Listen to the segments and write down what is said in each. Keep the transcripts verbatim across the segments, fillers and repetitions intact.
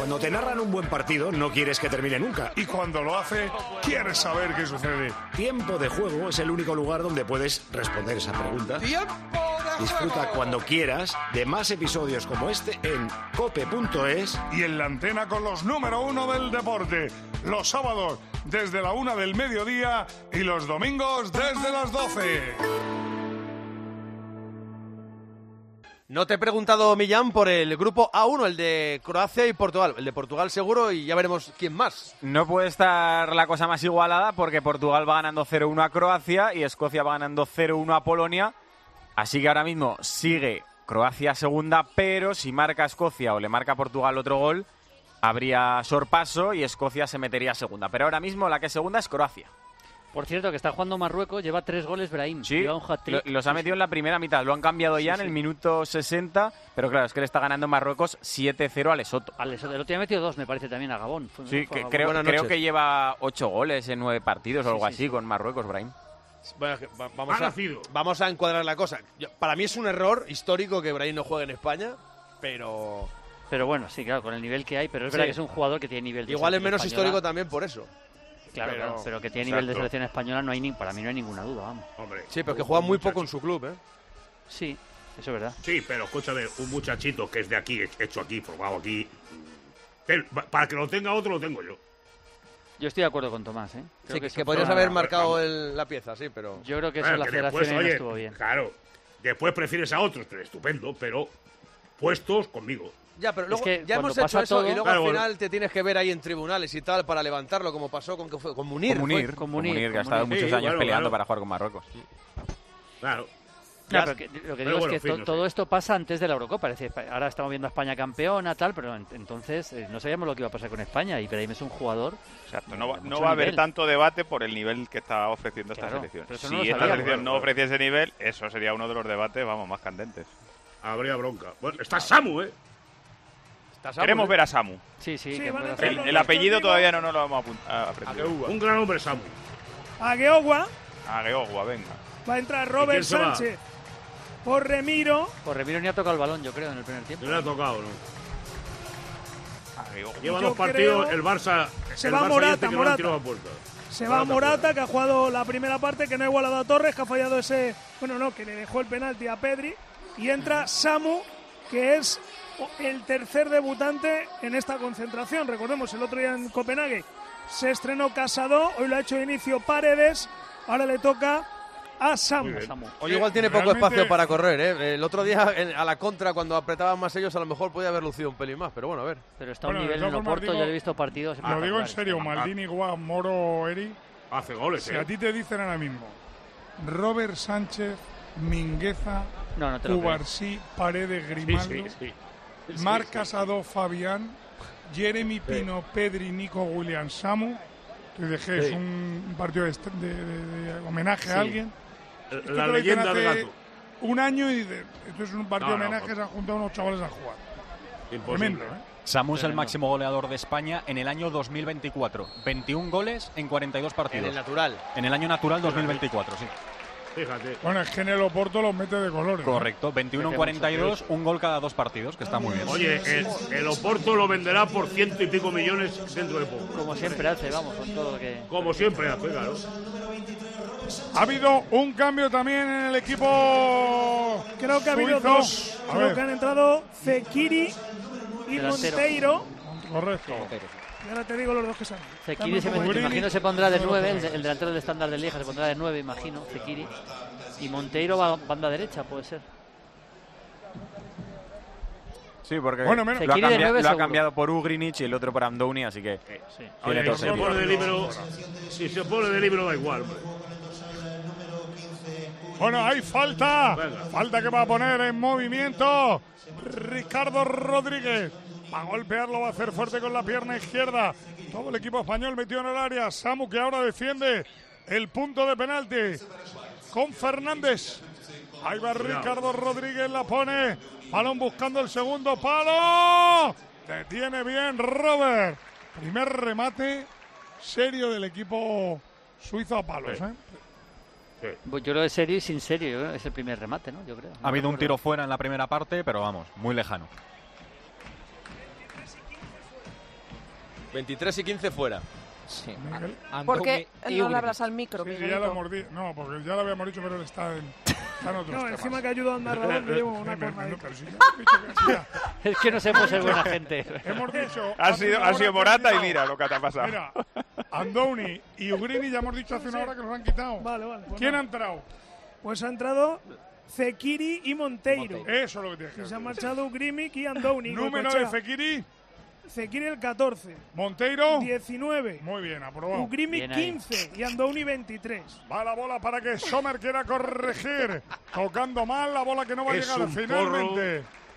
Cuando te narran un buen partido, no quieres que termine nunca. Y cuando lo hace, quieres saber qué sucede. Tiempo de Juego es el único lugar donde puedes responder esa pregunta. ¡Tiempo de Disfruta juego! cuando quieras de más episodios como este en cope punto es. Y en la antena con los número uno del deporte. Los sábados desde la una del mediodía y los domingos desde las doce. No te he preguntado, Millán, por el grupo A uno, el de Croacia y Portugal. El de Portugal seguro y ya veremos quién más. No puede estar la cosa más igualada porque Portugal va ganando cero uno a Croacia y Escocia va ganando cero uno a Polonia. Así que ahora mismo sigue Croacia segunda, pero si marca Escocia o le marca Portugal otro gol, habría sorpaso y Escocia se metería segunda. Pero ahora mismo la que es segunda es Croacia. Por cierto, que está jugando Marruecos, lleva tres goles Brahim. Sí, lleva un hat-trick. lo- los ha metido en la primera mitad. Lo han cambiado ya Sí, en el sí. minuto sesenta, pero claro, es que le está ganando Marruecos siete cero a Lesoto. A Lesoto. El otro día ha metido dos, me parece, también a Gabón. Fue- Sí, fue a que Gabón. creo, Buenas creo noches. que lleva ocho goles en nueve partidos o Sí, algo sí, así sí. con Marruecos, Brahim. Bueno, que va- vamos, Ha a, nacido. vamos a encuadrar la cosa. Yo- para mí es un error histórico que Brahim no juegue en España, pero Pero bueno, sí, claro, con el nivel que hay. Pero es Sí. verdad que es un jugador que tiene nivel de igual es selección menos española. histórico también por eso. Claro, pero- claro, pero que tiene nivel de Exacto. selección española, no hay ni, para mí no hay ninguna duda, vamos. Hombre, Sí, pero que un juega muy muchacho. poco en su club, ¿eh? Sí, eso es verdad. Sí, pero escúchame, un muchachito que es de aquí, hecho aquí, formado aquí. que- Para que lo tenga otro, lo tengo yo. Yo estoy de acuerdo con Tomás, ¿eh? Creo Sí, que, eso que fue podrías una- haber marcado el- la pieza, sí, pero... Yo creo que eso Bueno, la que federación después, ahí no oye, estuvo bien. Claro, después prefieres a otros, pero estupendo, pero puestos conmigo. Ya, pero luego que ya cuando hemos hecho pasa eso todo- y luego Claro, al bueno. final te tienes que ver ahí en tribunales y tal para levantarlo, como pasó con, que fue, con Munir. Con fue. Munir, con con Munir, Munir, que ha con estado Munir. muchos Sí, años bueno, peleando claro. para jugar con Marruecos. Claro. Claro, Ya- pero que- lo que pero digo bueno, es que en fin, to- no todo sé. esto pasa antes de la Eurocopa. Es decir, ahora estamos viendo a España campeona, tal, pero en- entonces eh, no sabíamos lo que iba a pasar con España. Y Brahim es un jugador. Exacto, no va, de no mucho va a haber nivel. tanto debate por el nivel que está ofreciendo Claro, esta selección. pero eso Si no lo esta sabíamos. selección no Claro. ofreciese nivel, eso sería uno de los debates, vamos, más candentes. Habría bronca. Bueno, está Samu, ¿eh? Está Samu, Queremos ¿eh? ver a Samu. Sí, sí. Sí, que van a puede entrar El, hacer- los el dos apellido contigo. todavía no nos lo hemos apun- a- aprendido. Un gran hombre, Samu. A Geogua A Geogua, venga. va a entrar quién Robert se va? Sánchez por Remiro. Pues Remiro ni ha tocado el balón, yo creo, en el primer tiempo. No le ha tocado, ¿no? A Geogua. Lleva Yo dos partidos, creo- el Barça. Se el va Barça y Morata, este que no Morata. han tirado a puerta. Se va Morata Morata, fuera. que ha jugado la primera parte, que no ha igualado a Torres, que ha fallado ese... Bueno, no, que le dejó el penalti a Pedri. Y entra Samu, que es el tercer debutante en esta concentración. Recordemos, el otro día en Copenhague se estrenó Casado, hoy lo ha hecho de inicio Paredes, ahora le toca a Samu. Muy bien. Samu. Hoy igual tiene poco Realmente- espacio para correr, ¿eh? El otro día en- a la contra, cuando apretaban más ellos, a lo mejor podía haber lucido un pelín más, pero bueno, a ver. Pero está a Bueno, un de nivel en todas formas, Oporto, digo- ya le he visto partidos Lo digo en espectaculares. serio, Maldini, Guau, Moro, Eri. Hace goles, Si ¿eh? a ti te dicen ahora mismo Robert Sánchez, Mingueza, No, no te lo creo. Cubarsí, Paredes, Sí, Grimaldo, sí, sí. Sí, Marc sí. Casado, Fabián, Jeremy Pino, Pedri, Nico Williams, Samu. Te dejé, es Sí. un partido de, est- de- de- de homenaje Sí. a alguien. La Esto te lo dicen leyenda de hace gato. Un año y de, esto es un partido No, no, de homenaje, no. se han juntado unos chavales a jugar. Imposible. Tremendo, ¿eh? Samu es el Tremendo. máximo goleador de España en el año dos mil veinticuatro. veintiún goles en cuarenta y dos En partidos. el natural. En el año natural dos mil veinticuatro, sí. Fíjate. Bueno, es que en el Oporto los mete de colores. ¿no? Correcto, veintiuno en Mete cuarenta y dos, mucho. un gol cada dos partidos, que está muy bien. Oye, el, el Oporto lo venderá por ciento y pico millones dentro de poco. Como siempre hace, vamos, con todo lo que... Como siempre hace, claro. Ha habido un cambio también en el equipo. Creo que ha habido suizo. dos. A Creo ver, que han entrado Fekiri y Delantero. Monteiro. correcto. Y ahora te digo los dos que salen. Zekiri se me, Mugrini. imagino se pondrá de nueve, el, de- el delantero del estándar de Lieja se pondrá de nueve, imagino, Zekiri. Y Monteiro va banda derecha, puede ser. Sí, porque Bueno, menos- lo, ha Zekiri de cambia- nueve lo ha seguro. cambiado por Ugrinich y el otro por Amdouni, así que Sí. tiene Oye, todo si se sentido. pone de libro, si se pone de libro da igual, hombre. Bueno, hay falta. Venga. Falta que va a poner en movimiento Ricardo Rodríguez. Va a golpearlo, va a hacer fuerte con la pierna izquierda. Todo el equipo español metido en el área. Samu que ahora defiende el punto de penalti con Fernández. Ahí va Ricardo Rodríguez, la pone. Balón buscando el segundo palo. Detiene bien Robert. Primer remate serio del equipo suizo a palos, Sí. ¿eh? Pues yo lo de serio y sin serio, yo creo que es el primer remate, ¿no? Yo creo. Ha habido un tiro fuera en la primera parte, pero vamos, muy lejano. veintitrés y quince fuera. Sí. Miguel. ¿Por qué y no le Ugric. hablas al micro, Sí, sí, ya Miguelito? lo hemos di- No, porque ya lo habíamos dicho, pero él está en, está en otros No, temas. encima que ayudo a andar rodando, llevo una Sí, me- cornadita. pero si ya hemos dicho que hacía- Es que no sé por ser buena gente. Hemos dicho... Ha hace sido, una ha hora sido que Morata han y quitado- mira lo que te ha pasado. Mira, Andoni y Ugrini ya hemos dicho hace una hora que los han quitado. Vale, vale. pues ¿Quién nada. ha entrado? Pues ha entrado Fekiri y Monteiro. Monteiro. Eso es lo que tienes que Que se han decir. marchado Grimic y Andoni. Número Goicoechea. de Fekiri, Fekiri el catorce. Monteiro. diecinueve. Muy bien, aprobado. Ugrimic Bien ahí. quince y Andoni veintitrés. Va la bola para que Sommer quiera corregir. Tocando mal la bola que no va a Es llegar un finalmente.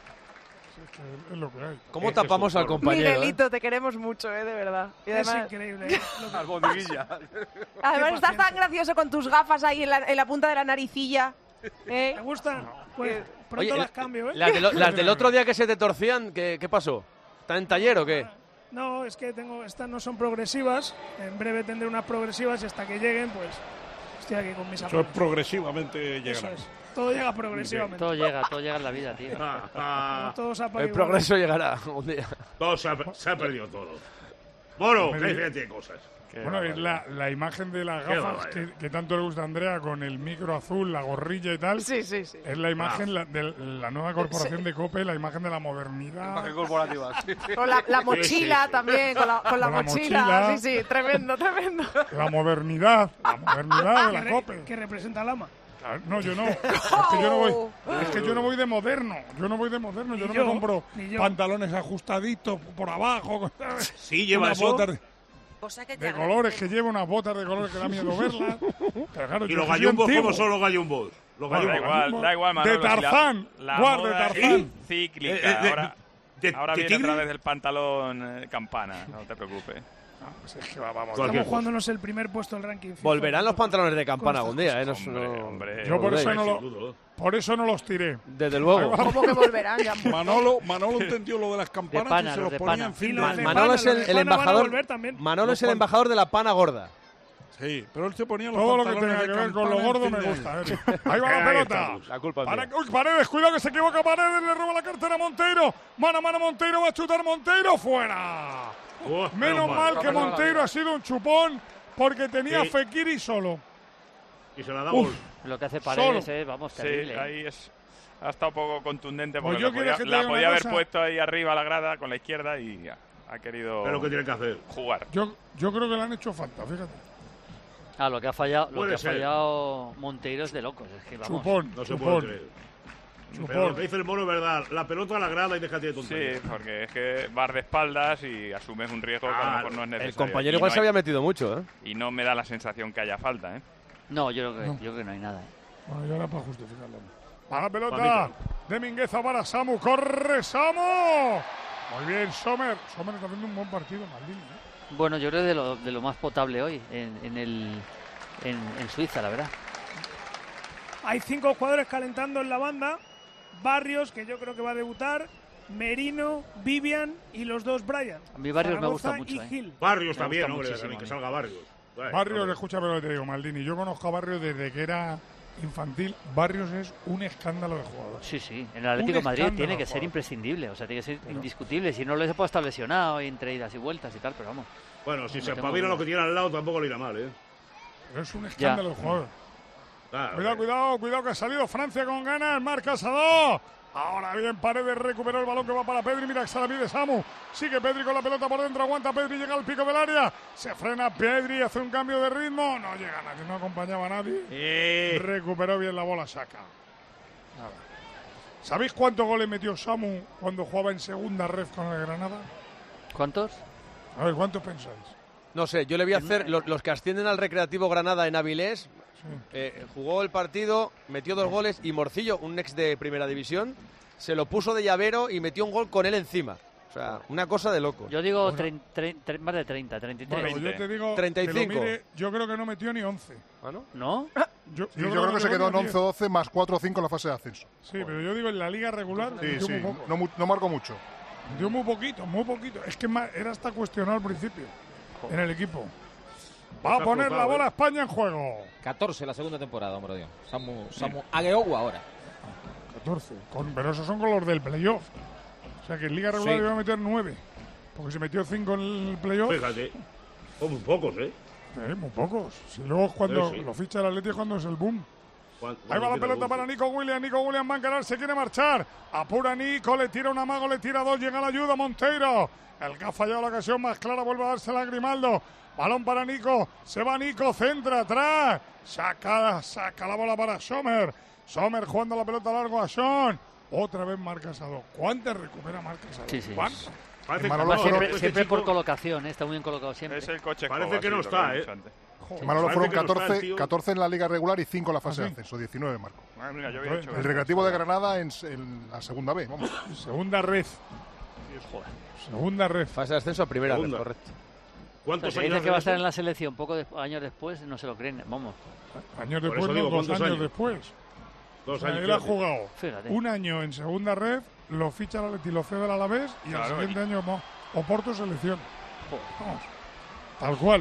Sí, es, que es lo que hay. ¿Cómo Ese tapamos es un al zorro. compañero? ¿eh? Miguelito, te queremos mucho, eh, de verdad. Y Es además, increíble. ¿eh? Lo que- Albondiguilla. además Qué estás tan paciencia. gracioso con tus gafas ahí en la, en la punta de la naricilla. ¿eh? ¿Te gustan? Pues pronto Oye, las cambio, ¿eh? Las, de lo- las del otro día que se te torcían, ¿qué, qué pasó? ¿Están en taller o qué? No, es que tengo estas no son progresivas. En breve tendré unas progresivas y hasta que lleguen, pues estoy aquí con mis Eso es apuntes. progresivamente Eso llegará. es. Todo llega progresivamente. Todo llega, todo llega en la vida, tío. Ah, ah, Todo se ha El podido- progreso llegará un día. todo se ha, se ha perdido todo. Bueno, Me que hay di- gente de cosas. Bueno, es la, la imagen de las Qué gafas que, barbaridad. que tanto le gusta a Andrea con el micro azul, la gorrilla y tal. Sí, sí, sí. Es la imagen la- de la nueva corporación de COPE, la imagen de la modernidad. corporativa. Con la, la mochila Sí, sí, sí. también, con la, con la Con la mochila. mochila. Sí, sí, tremendo, tremendo. La modernidad, la modernidad de que, la re- COPE. que representa al ama. Claro, no, yo no. Es que yo no voy. Es que yo no voy de moderno. Yo no voy de moderno. Yo Ni no yo, me compro ni yo. pantalones ajustaditos por abajo. ¿sabes? Sí, lleva Unas eso. botas de, O sea que te de colores que llevo unas botas de colores que da miedo verlas. Pero claro, ¿Y yo los soy gallumbos antiguo. cómo son los gallumbos? Los Bueno, Da gallumbos. igual, mismo. da igual, De Manolo. si la- Tarzán, La, guarda de moda Tarzán. es cíclica. Eh, eh, de- ahora de- ahora de viene tigre. otra vez el pantalón eh, campana, no te preocupes. No, pues es que va- vamos. Cualquier Estamos cosa. jugándonos el primer puesto del ranking FIFA. Volverán los pantalones de campana algún día, ¿eh? No, Hombre, no- hombre. Yo por eso, Volvéis. no Sin lo, duda. por eso no los tiré. Desde luego. ¿Cómo que volverán? Ya? Manolo, Manolo entendió lo de las campanas De pana, y se los los de ponía pana. en fin Y de los Ma- de Manolo pana, es los el, de el pana van a embajador. volver también. Manolo Los es el pan- embajador de la pana gorda. Sí, pero él se ponía los Todo lo que pantalones tenga que de ver con lo campana en gordo fin me de gusta. año. ¿eh? Ahí va la Ahí pelota. estamos. La culpa es Para- mía. uy, Paredes, cuidado que se equivoca Paredes, le roba la cartera a Monteiro. Mano a mano Monteiro, va a chutar Monteiro, fuera. Oh, Menos mal que Monteiro ha sido un chupón porque tenía Sí. Fekiri solo. Y se la da Uf. gol. Lo que hace Paredes, Solo. eh, vamos, Sí, terrible. ¿eh? ahí es, ha estado poco contundente Pues porque yo lo quiero podía- que te la diga una podía haber cosa. puesto ahí arriba a la grada con la izquierda y ha, ha querido Pero que tiene que hacer. jugar. Yo, yo creo que le han hecho falta, fíjate. Ah, lo que ha fallado, lo Puede que ha ser. fallado Monteiro es de locos. Es que vamos. Chupón, No se chupón. puede creer. Chupón. Pero lo que dice el mono es verdad. La pelota a la grada y déjate de Sí, tonterías. porque es que vas de espaldas y asumes un riesgo que a lo Claro. mejor no es necesario. El compañero Y igual no se hay- había metido mucho, ¿eh? Y no me da la sensación que haya falta, ¿eh? No, yo creo que, No. yo creo que no hay nada. ¿eh? Bueno, y ahora para justificarlo. Va la pelota Mamita. de Mingueza para Samu. ¡Corre, Samu! Muy bien, Sommer. Sommer está haciendo un buen partido, Maldini. ¿eh? Bueno, yo creo de lo, de lo más potable hoy en, en, el, en, en Suiza, la verdad. Hay cinco jugadores calentando en la banda. Barrios, que yo creo que va a debutar. Merino, Vivian y los dos Brian. A mí Barrios me Zaragoza gusta mucho, y ¿eh? Gil. Barrios Me también, gusta hombre. muchísimo también, a que mí. salga Barrios. Bueno, Barrios, hombre. escúchame lo que te digo, Maldini. Yo conozco a Barrios desde que era infantil. Barrios es un escándalo de jugador. Sí, sí. En el Atlético de Madrid escándalo, tiene que ser joder. imprescindible. O sea, tiene que ser Pero- indiscutible. Si no, lo puede estar lesionado entre idas y vueltas y tal, pero vamos. Bueno, si No se tengo espabila lo duda. que tiene al lado, tampoco le irá mal, ¿eh? Pero es un escándalo de jugador. Claro, Cuidado, eh. cuidado, cuidado que ha salido Francia con ganas. Marca Sadó. Ahora bien, Paredes recuperó el balón que va para Pedri. Mira que se la pide Samu. Sigue Pedri con la pelota por dentro. Aguanta Pedri, llega al pico del área. Se frena Pedri, hace un cambio de ritmo. No llega nadie, no acompañaba a nadie. Eh, Recuperó bien la bola, saca. Nada. ¿Sabéis cuántos goles metió Samu cuando jugaba en segunda ref con el Granada? ¿Cuántos? A ver, ¿cuántos pensáis? No sé, yo le voy a hacer. Los, los que ascienden al Recreativo Granada en Avilés, Sí. eh, jugó el partido, metió dos goles y Morcillo, un ex de Primera División, se lo puso de llavero y metió un gol con él encima. O sea, una cosa de loco. Yo digo Bueno. trein- trein- tre- más de treinta, treinta y tres. Bueno, yo te digo treinta y que lo cinco. mire, yo creo que no metió ni once. ¿Ah, no? ¿No? Yo, Sí, yo creo que se quedó en ni once diez. doce más cuatro o cinco en la fase de ascenso. Sí, pero yo digo en la liga regular Sí, metió sí, muy poco. no, mu- no marcó mucho. Metió muy poquito, muy poquito. Es que ma- era hasta cuestionado al principio en el equipo. Va a Está poner la cruzado, bola ¿eh? España en juego. catorce la segunda temporada, hombre Dios. Samu, Samu Agueogua ahora. catorce. Con, pero esos son con los del playoff. O sea que en liga regular Sí. iba a meter nueve. porque se metió cinco en el playoff. Fíjate, son muy pocos, ¿eh? Eh, muy pocos. Si luego cuando Sí, sí. lo ficha el Atleti es cuando es el boom. Juan- Ahí va la Juan pelota para Nico Williams. Nico Williams va a encarar, se quiere marchar. Apura Nico, le tira un amago, le tira dos, llega la ayuda Monteiro. El que ha fallado la ocasión más clara vuelve a dársela a Grimaldo. Balón para Nico, se va Nico, centra atrás. Saca, saca la bola para Sommer. Sommer jugando la pelota largo a Sean. Otra vez marca Casado. ¿Cuántas recupera Marca Casado? Sí, sí. ¿Cuántas? Parece Manolo, Además, siempre, este siempre por chico- colocación, ¿eh? Está muy bien colocado siempre. Es el coche Parece Escobar, que no sí, lo está, hemos ¿eh? dicho antes. Manolo Parece fueron que no está el catorce, tío. catorce en la liga regular y cinco en la fase de ascenso, diecinueve marco. Ah, mira, yo había dicho El Recreativo de Granada en, en la segunda B, vamos. Segunda red. Joder. Segunda red. Fase de ascenso a primera Segunda. red, correcto. ¿Cuántos Si años dice que va a de estar eso? en la selección poco de- años después, no se lo creen. Vamos. Años Por después, eso no, digo, dos ¿cuántos años años? después. Dos O sea, años. él ha fíjate. jugado Fíjate. un año en segunda red, lo ficha el Atleti, lo cede al Alavés y al Claro, siguiente año mo- Oporto selección. Joder. Vamos. Tal cual.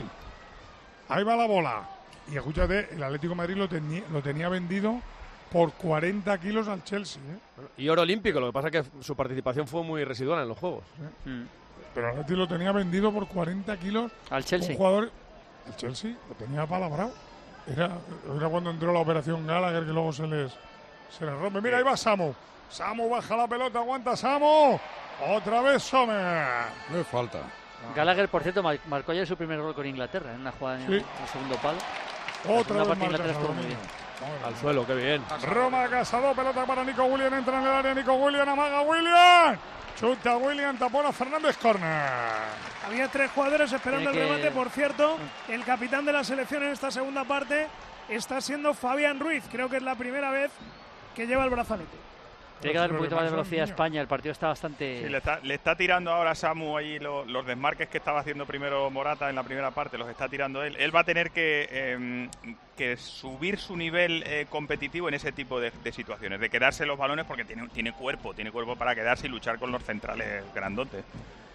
Ahí va la bola. Y escúchate, el Atlético de Madrid lo, tenía lo tenía vendido por cuarenta kilos al Chelsea. ¿eh? Y oro olímpico, lo que pasa es que su participación fue muy residual en los juegos. Mm. Pero el Atlético lo tenía vendido por cuarenta kilos. Al Chelsea. Un jugador. El Chelsea lo tenía palabrado. Era, era cuando entró la operación Gallagher que luego se les, se les rompe. Mira, ahí va Samu. Samu baja la pelota, aguanta Samu. Otra vez Sommer. No es falta. Gallagher, por cierto, mar- marcó ayer su primer gol con Inglaterra en una jugada en Sí. el segundo palo. Otra Una vez parte de marca Inglaterra estuvo Samu. muy bien. Al suelo, qué bien. Roma Casado, pelota para Nico Williams, entra en el área, Nico Williams, amaga Williams. Chuta Williams, tapona Fernández, córner. Había tres jugadores esperando Tiene el que- remate. Por cierto, el capitán de la selección en esta segunda parte está siendo Fabián Ruiz. Creo que es la primera vez que lleva el brazalete. Tiene que dar un Pero poquito más de además son velocidad a niños. España. El partido está bastante. Sí, le, está, le está tirando ahora a Samu ahí lo- los desmarques que estaba haciendo primero Morata en la primera parte, los está tirando él. Él va a tener que, eh, que subir su nivel eh, competitivo en ese tipo de, de situaciones, de quedarse los balones porque tiene, tiene cuerpo, tiene cuerpo para quedarse y luchar con los centrales grandotes.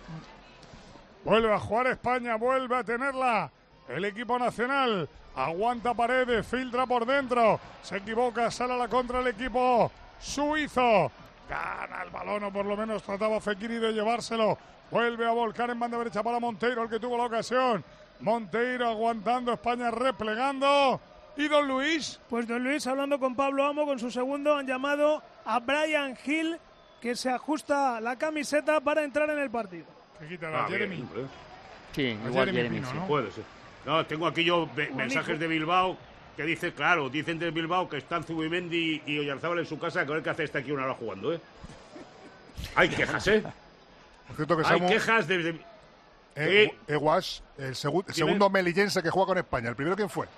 Vuelve a jugar España, vuelve a tenerla. El equipo nacional aguanta Paredes, filtra por dentro. Se equivoca, sale a la contra el equipo suizo. Gana el balón, o por lo menos trataba Fekiri de llevárselo. Vuelve a volcar en banda derecha para Monteiro, el que tuvo la ocasión. Monteiro aguantando, España replegando. ¿Y Don Luis? Pues Don Luis, hablando con Pablo Amo, con su segundo, han llamado a Brian Hill, que se ajusta la camiseta para entrar en el partido. Que quitará Ah, a Jeremy. bien, hombre. Sí, A igual Jeremy Jeremy, Pino, sí. ¿no? Puede ser. No, tengo aquí yo be- mensajes de Bilbao que dice, claro, dicen de Bilbao que están Zubimendi y Oyarzábal en su casa, que a ver qué hace este aquí una hora jugando, ¿eh? Hay quejas, ¿eh? Por cierto que Hay Samu, quejas desde... eh, Eguas, el segu- Dime. segundo melillense que juega con España. ¿El primero quién fue?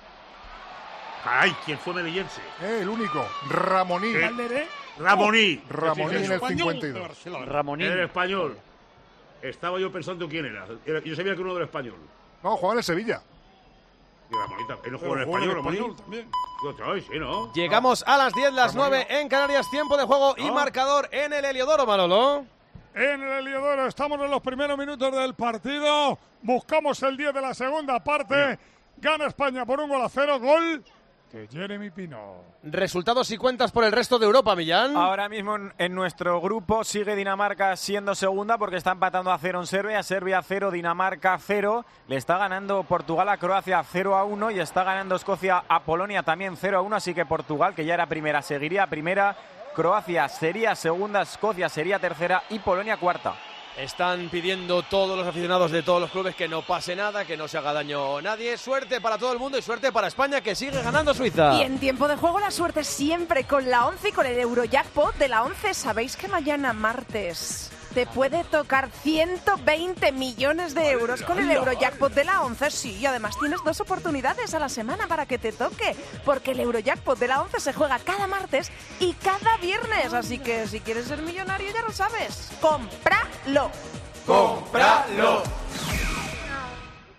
Ay, ¿quién fue melillense? Eh, el único. Ramoní. ¿Qué? Calderé, Ramoní. Ramoní Sí, sí, en el sí. cincuenta y dos. Ramonín. Era el español. Estaba yo pensando quién era. Era- Yo sabía que uno del español. No, jugaba en el Sevilla. Y Ramonita. Él no jugó en el Pero jugó en español, el Ramoní. español también. Ay, sí, ¿no? Llegamos a las diez, las nueve en Canarias, tiempo de juego y ¿No? marcador en el Heliodoro, Manolo. En el Heliodoro estamos en los primeros minutos del partido. Buscamos el diez de la segunda parte. Gana España por un gol a cero. Gol de Jeremy Pino. Resultados y cuentas por el resto de Europa, Millán. Ahora mismo en, en nuestro grupo sigue Dinamarca siendo segunda porque está empatando a cero en Serbia. Serbia cero, Dinamarca cero. Le está ganando Portugal a Croacia cero a uno y está ganando Escocia a Polonia también cero a uno. Así que Portugal, que ya era primera, seguiría primera. Croacia sería segunda, Escocia sería tercera y Polonia cuarta. Están pidiendo todos los aficionados de todos los clubes que no pase nada, que no se haga daño a nadie. Suerte para todo el mundo y suerte para España, que sigue ganando Suiza. Y en tiempo de juego la suerte siempre con la once y con el Eurojackpot de la once. ¿Sabéis que mañana martes te puede tocar ciento veinte millones de euros con el Eurojackpot de la once? Sí, y además tienes dos oportunidades a la semana para que te toque, porque el Eurojackpot de la once se juega cada martes y cada viernes. Así que si quieres ser millonario ya lo sabes, ¡cómpralo! ¡Cómpralo!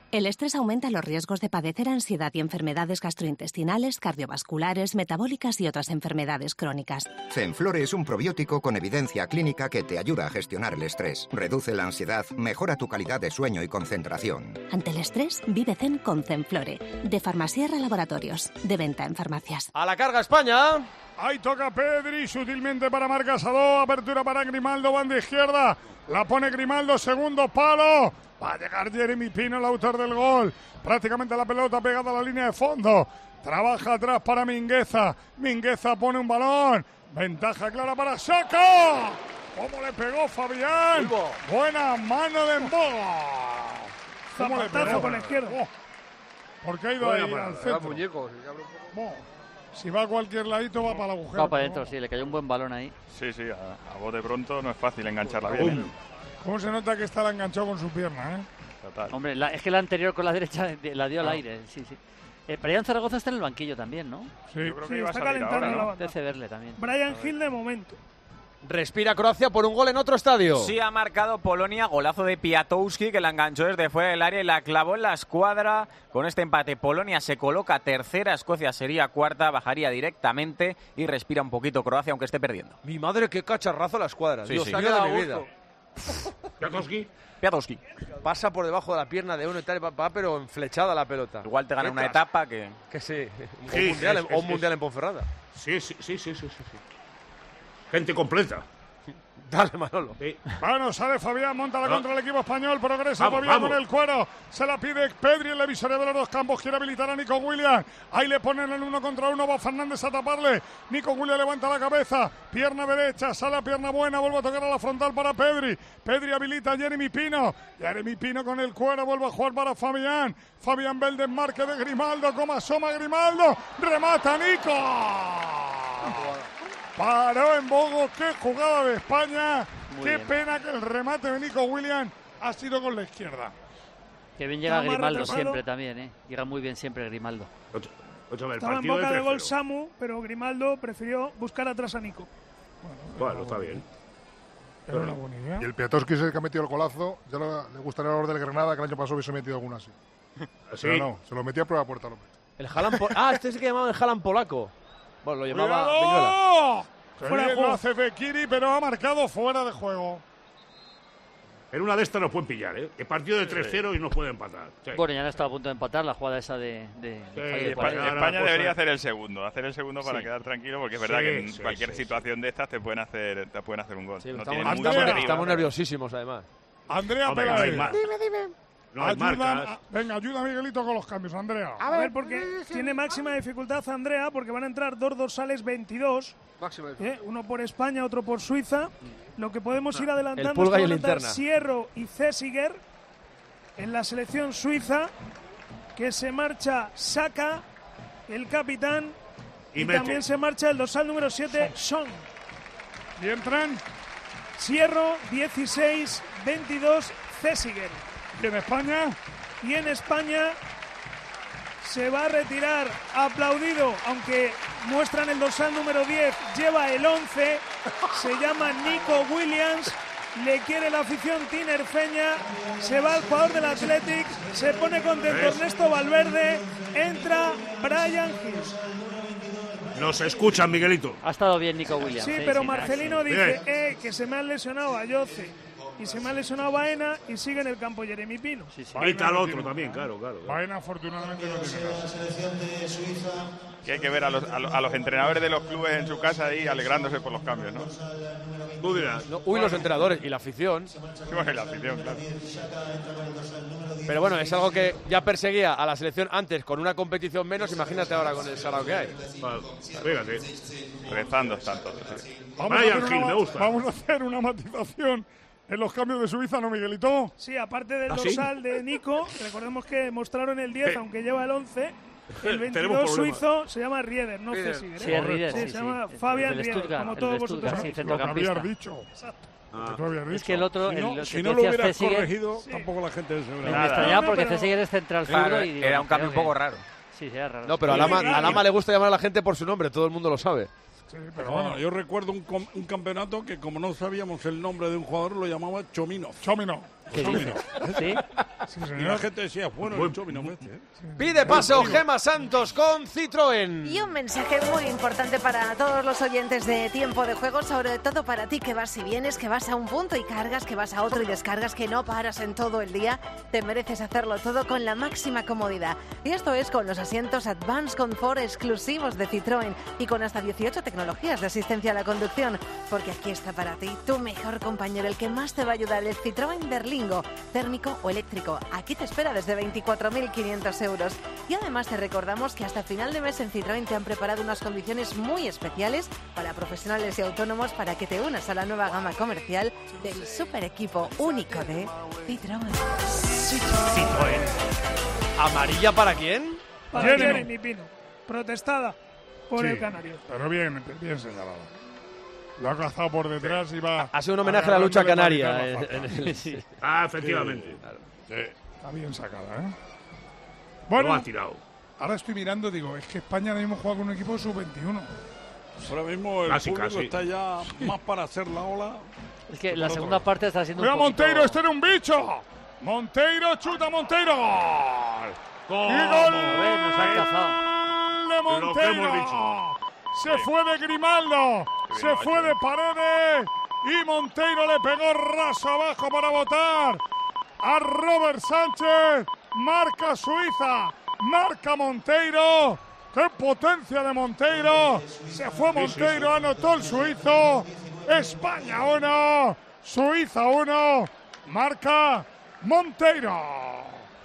El estrés aumenta los riesgos de padecer ansiedad y enfermedades gastrointestinales, cardiovasculares, metabólicas y otras enfermedades crónicas. Zenflore es un probiótico con evidencia clínica que te ayuda a gestionar el estrés, reduce la ansiedad, mejora tu calidad de sueño y concentración. Ante el estrés, vive zen con Zenflore. De Farmasierra Laboratorios. De venta en farmacias. A la carga España. Ahí toca Pedri, sutilmente para Marc Sadó, apertura para Grimaldo, banda izquierda. La pone Grimaldo, segundo palo. Va a llegar Jeremy Pino, el autor del gol. Prácticamente la pelota pegada a la línea de fondo. Trabaja atrás para Mingueza. Mingueza pone un balón. Ventaja clara para Saka. ¿Cómo le pegó Fabián? Buena mano de Mboga. ¿Cómo le pegó? Con la izquierda. Oh, porque ha ido Bueno, ahí para- al para centro. muñecos. Oh, si va a cualquier ladito va para el agujero. Va para adentro, sí, le cayó un buen balón ahí. Sí, sí, a, a bote pronto no es fácil engancharla bien. ¿eh? ¿Cómo se nota que está la enganchado con su pierna, eh? Total. Hombre, la- es que la anterior con la derecha la dio al Ah. aire, sí, sí. Eh, Brian Zaragoza está en el banquillo también, ¿no? Sí, Yo creo que Sí, iba a está salir calentando ahora, la ¿no? banda. De cederle también. Brian Hill de momento. Respira Croacia por un gol en otro estadio. Sí ha marcado Polonia, golazo de Piatowski que la enganchó desde fuera del área y la clavó en la escuadra. Con este empate Polonia se coloca tercera, Escocia sería cuarta, bajaría directamente y respira un poquito Croacia aunque esté perdiendo. Mi madre, qué cacharrazo la escuadra. Sí, Dios, sí. se ha quedado de mi vida. Piatowski. Piatowski. Pasa por debajo de la pierna de uno y tal, va, va, pero enflechada la pelota. Igual te gana Qué una tras- etapa que... Que sí. O Sí, un mundial, es- en- o un es- mundial es- en Ponferrada. Sí, sí, sí, sí, sí, sí, sí. Gente completa. Dale, Manolo. Sí. Bueno, sale Fabián, monta la No. contra el equipo español, progresa Vamos, Fabián vamos. con el cuero, se la pide Pedri en la visoria de los dos campos, quiere habilitar a Nico Williams, ahí le ponen el uno contra uno, va Fernández a taparle, Nico Williams levanta la cabeza, pierna derecha, sale a pierna buena, vuelve a tocar a la frontal para Pedri, Pedri habilita a Jeremy Pino, Jeremy Pino con el cuero, vuelve a jugar para Fabián, Fabián ve el desmarque de Grimaldo, como asoma Grimaldo, remata Nico. Paró en Bogo, qué jugada de España. Muy Qué bien. pena que el remate de Nico Williams ha sido con la izquierda. Que bien llega Está más Grimaldo retrasado. siempre también, ¿eh? Llega muy bien siempre Grimaldo. Ocho, ocho, el Estaba en partido boca de tres gol cero. Samu, pero Grimaldo prefirió buscar atrás a Nico. Bueno, está bien. Era una buena idea. Y el Piatowski es el que ha metido el golazo. Ya lo- le gustaría a los del Granada, que el año pasado hubiese metido alguna así. Así. Pero no, se lo metía a prueba de puerta al hombre. El Haaland po- ah, este es el que llamaba el Haaland polaco. Bueno, lo llamaba Viñuela. ¡Cuidado! Fuera Fuera de lo juego. hace Fekiri, pero ha marcado fuera de juego. En una de estas nos pueden pillar, ¿eh? El partido de tres cero y nos pueden empatar. Sí. Bueno, ya no estaba a punto de empatar la jugada esa de... de, Sí, de fallo de España- Cuadrado. ahora España la debería cosa- hacer el segundo, hacer el segundo para Sí. quedar tranquilo, porque es Sí, verdad que en sí, cualquier sí, situación de estas te pueden hacer, te pueden hacer un gol. Sí, no estamos, tienen Andrea, mucho estamos- peligro. estamos nerviosísimos, además. Andrea Hombre, no hay Peláez. más. No hay Ayuda, marcas. a- venga, ayuda a Miguelito con los cambios, Andrea. A ver, porque tiene máxima dificultad Andrea, porque van a entrar dos dorsales veintidós. ¿eh? Uno por España, otro por Suiza. Lo que podemos ir adelantando El Pulga es que y van a el entrar Linterna. Sierro y Cesiger en la selección suiza, que se marcha Saka, el capitán, Y y, mete. también se marcha el dorsal número siete, Son. Y entran. Sierro, dieciséis, veintidós, Cesiger. Y en España, Y en España se va a retirar aplaudido, aunque muestran el dorsal número diez, lleva el once, se llama Nico Williams, le quiere la afición tinerfeña, se va el jugador del Athletic, se pone contento ¿Ves? Ernesto Valverde, entra Brian Hill. Nos escuchan, Miguelito. Ha estado bien Nico Williams. Sí, ¿eh? pero Sí, Marcelino sí. dice eh, que se me han lesionado a Yoce y se me ha lesionado Baena y sigue en el campo Jeremy Pino. Sí, sí. Grita al no otro tiene también, nada, claro, claro. claro. Baena afortunadamente no tiene nada. Que hay que ver a los, a, los, a los entrenadores de los clubes en su casa ahí alegrándose por los cambios, ¿no? Tú dirás. No, uy, los entrenadores y la afición. Sí, bueno, y la afición, claro. Pero bueno, es algo que ya perseguía a la selección antes con una competición menos. Imagínate ahora con el sarao que hay. Vale, fíjate. Rezando están todos. Sí. Vamos a Brian hacer Hill, una me ma- gusta. Vamos a hacer una matización en los cambios de Suiza, ¿no, Miguelito? Sí, aparte del ¿Ah, sí? dorsal de Nico, recordemos que mostraron el diez, Eh. aunque lleva el once. El Tenemos veintidós problemas. suizo se llama Rieder, no Rieder. Cesiger. ¿eh? Sí, es Rieder, Sí, sí, se sí. llama El Fabian del Rieder, Stuttgart, como el todos del vosotros Stuttgart, sabéis. sí, Lo que centrocampista. habías dicho. Ah. Lo que tú habías Es dicho. que el otro, Si el, no, lo si que no tú lo decías, hubieras Cesiger, corregido, Sí. tampoco la gente se me hubiera... Nada. extrañaba No, porque pero- Cesiger es central Claro, zurdo y digo, era no, un cambio creo un poco que- raro. Sí, sí, era raro. No, pero a Lama, a Lama le gusta llamar a la gente por su nombre. Todo el mundo lo sabe. Sí, pero Pero bueno, yo recuerdo un, com- un campeonato que como no sabíamos el nombre de un jugador, lo llamaba Chominov. Chomino. ¿Qué dice? ¿Sí? Sí, Y señor. la gente decía, bueno, el Chomino este, ¿eh? Pide paso Gema Santos con Citroën. Y un mensaje muy importante para todos los oyentes de Tiempo de Juego, sobre todo para ti que vas y vienes, que vas a un punto y cargas, que vas a otro y descargas, que no paras en todo el día. Te mereces hacerlo todo con la máxima comodidad. Y esto es con los asientos Advanced Comfort exclusivos de Citroën y con hasta dieciocho tecnologías de asistencia a la conducción. Porque aquí está para ti tu mejor compañero, el que más te va a ayudar, el Citroën Berlingo, térmico o eléctrico. Aquí te espera desde veinticuatro mil quinientos euros. Y además te recordamos que hasta final de mes en Citroën te han preparado unas condiciones muy especiales para profesionales y autónomos para que te unas a la nueva gama comercial del super equipo único de Citroën. Citroën. ¿Amarilla para quién? Para Jeremy. Jeremy Pino. Protestada por Sí, el canario. pero bien, bien señalado. Lo ha cazado por detrás y va... Ha sido un homenaje a la lucha agarrándole canaria. para evitar en- la en falta. el- Sí. Ah, efectivamente. Sí, está bien sacada, ¿eh? Lo Bueno, ha tirado. ahora estoy mirando, digo, es que España ahora mismo juega con un equipo sub veintiuno. Ahora mismo el Casi, público casi. está ya más para hacer la ola. Es que la segunda parte está siendo ¡Cuidado, un poquito... Monteiro! ¡Este era un bicho! ¡Monteiro, chuta, Monteiro! ¡Gol! ¿Cómo? ¡Y gol! Joder, nos ha cazado. de Lo que Monteiro! hemos dicho. Se fue de Grimaldo, Qué se bien, fue macho. de Paredes y Monteiro le pegó raso abajo para votar a Robert Sánchez. Marca Suiza, marca Monteiro. ¡Qué potencia de Monteiro! Se fue Monteiro, anotó el suizo. España uno, Suiza uno. Marca Monteiro.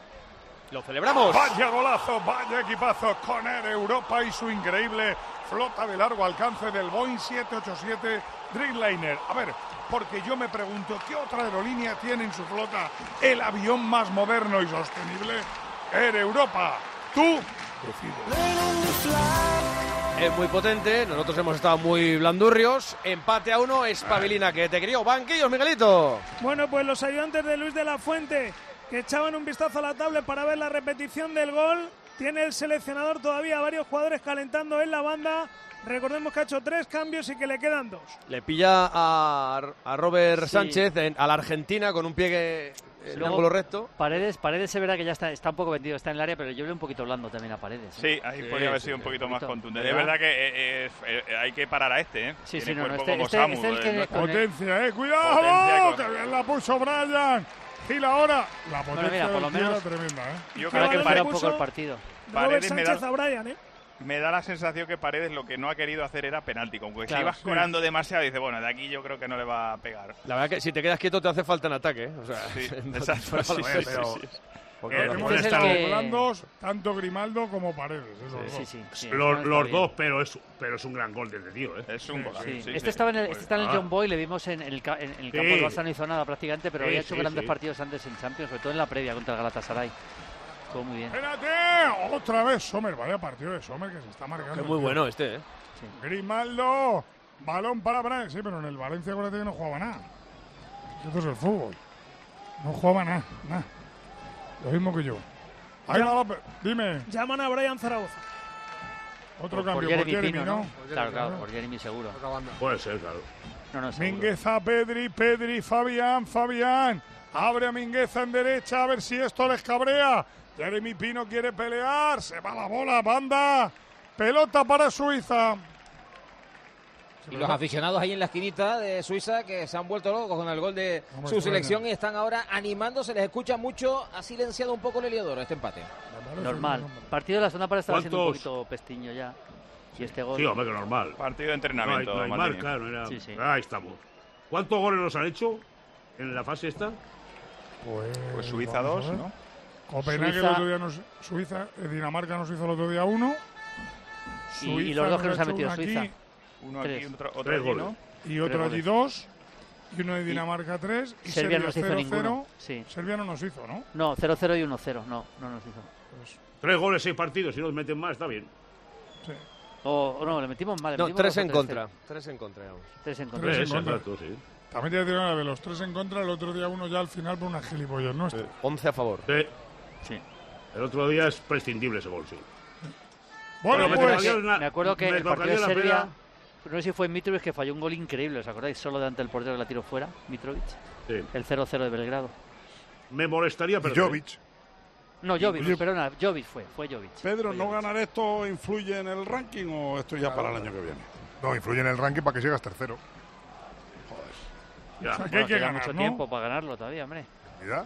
Lo celebramos. Vaya golazo, vaya equipazo con Air Europa y su increíble flota de largo alcance del Boeing siete ochenta y siete Dreamliner. A ver, porque yo me pregunto, ¿qué otra aerolínea tiene en su flota el avión más moderno y sostenible? Air Europa. Tú decides. Es muy potente. Nosotros hemos estado muy blandurrios. Empate a uno. Espabilina que te crió. Banquillos, Miguelito. Bueno, pues los ayudantes de Luis de la Fuente, que echaban un vistazo a la tablet para ver la repetición del gol. Tiene el seleccionador todavía varios jugadores calentando en la banda. Recordemos que ha hecho tres cambios y que le quedan dos. Le pilla a, a Robert Sí. Sánchez en- a la Argentina con un pie que, en Luego, ángulo recto. Paredes, Paredes se verá que ya está, está un poco vendido, está en el área, pero yo veo un poquito blando también a Paredes. ¿eh? Sí, ahí Sí, podría haber sí, sido un sí. poquito más Poquito, contundente. ¿verdad? Es verdad que eh, eh, eh, hay que parar a este, ¿eh? Sí, Tiene sí, no, no, cuerpo este- como este- Samu, este es el eh, que- no- con el- Potencia, eh. Potencia ¡Cuidado! con- ¡Que bien la puso Brian! Gil ahora. La potencia mira, por lo del tío era menos- tremenda, ¿eh? Yo Ahora creo que que para Pare- un poco el partido. Robert Paredes me Sánchez da, a Brian, ¿eh? me da la sensación que Paredes lo que no ha querido hacer era penalti. Como que Claro, se iba sí. corando demasiado, dice, bueno, de aquí yo creo que no le va a pegar. La verdad que si te quedas quieto te hace falta en ataque. ¿eh? O sea, Sí, no te exacto, fuera sí, lo sí, que- sí, pero- sí. Porque Eh, los hemos este es el estado que- blandos, tanto Grimaldo como Paredes. esos Sí, dos. sí, sí. Los, está los bien. dos, pero es, pero es un gran gol de este tío, ¿eh? Es un gol. Sí. sí, este sí. estaba en el, Pues, este está en el ah. John Boy, le vimos en el, ca- en el campo Sí. del Barça, no hizo nada prácticamente, pero Sí, había hecho sí, grandes sí. partidos antes en Champions, sobre todo en la previa contra el Galatasaray. Estuvo muy bien. Espérate, otra vez Sommer, vaya partido de Sommer que se está marcando. Que es muy tío. bueno este, ¿eh? Grimaldo, balón para Brian, sí, pero en el Valencia acuérdate que no jugaba nada. Esto es el fútbol. No jugaba nada, nada. Lo mismo que yo. Ahí Ya. va la pe- dime, Llaman a Brian Zaragoza. otro Por, cambio por por Jeremy Jeremy, Pino, ¿no? ¿no? Claro, claro, por Jeremy seguro. Puede ser, claro. No, no, seguro. Mingueza, Pedri, Pedri, Fabián, Fabián. Abre a Mingueza en derecha, a ver si esto les cabrea. Jeremy Pino quiere pelear, se va la bola, banda. Pelota para Suiza. Y los aficionados ahí en la esquinita de Suiza que se han vuelto locos con el gol de No me su extraña. selección y están ahora animando, se les escucha mucho, ha silenciado un poco el Heliodoro este empate. Normal. Partido de la segunda parte estaba siendo un ¿Cuántos? poquito pestiño ya. Y este gol. Sí, hombre, que normal. Partido de No hay, entrenamiento, no hay Maldini. marca, no era... Sí, sí. Ahí estamos. ¿Cuántos goles nos han hecho en la fase esta? Pues, Pues Suiza vamos a dos, ver. ¿no? Copenhague Suiza- el otro día nos, Suiza, eh, Dinamarca nos hizo el otro día uno. Y- y los dos que nos ha hecho metido uno Suiza. aquí Uno aquí, Tres. otro, otro Tres allí, goles. ¿no? y otro Tres allí goles. dos. Y uno de Dinamarca tres. Y Serbia Serbia no nos hizo cero ninguno. cero. Sí. Serbia no nos hizo, ¿no? No, cero cero y uno cero. No, no nos hizo. Pues, Tres goles, seis partidos. Si nos meten más, está bien. sí. O, o no, le metimos mal. le No, metimos tres dos o en tres contra. cero. Tres en contra, digamos. Tres en contra. Tres en Tres, contra. exacto, sí. También te voy a decir una de los tres en contra, el otro día uno ya al final por una gilipollas nuestra. once a favor. Sí. Sí. El otro día es prescindible ese gol, sí. Bueno, Pero me pues tocaría una- Me acuerdo que me el partido de tocaría la Serbia, pena- no sé si fue Mitrovic, que falló un gol increíble, ¿os acordáis? Solo delante del portero que la tiró fuera, Mitrovic. Sí. El cero cero de Belgrado. me molestaría perder. Jovic. No, Jovic, perdona, Jovic fue, fue Jovic. Pedro, fue ¿no Jovic. ganar esto influye en el ranking o esto ya para el año que viene? No, influye en el ranking para que sigas tercero. Ya. O sea, que Bueno, hay que queda ganar, mucho ¿no? tiempo para ganarlo todavía, hombre. Mira.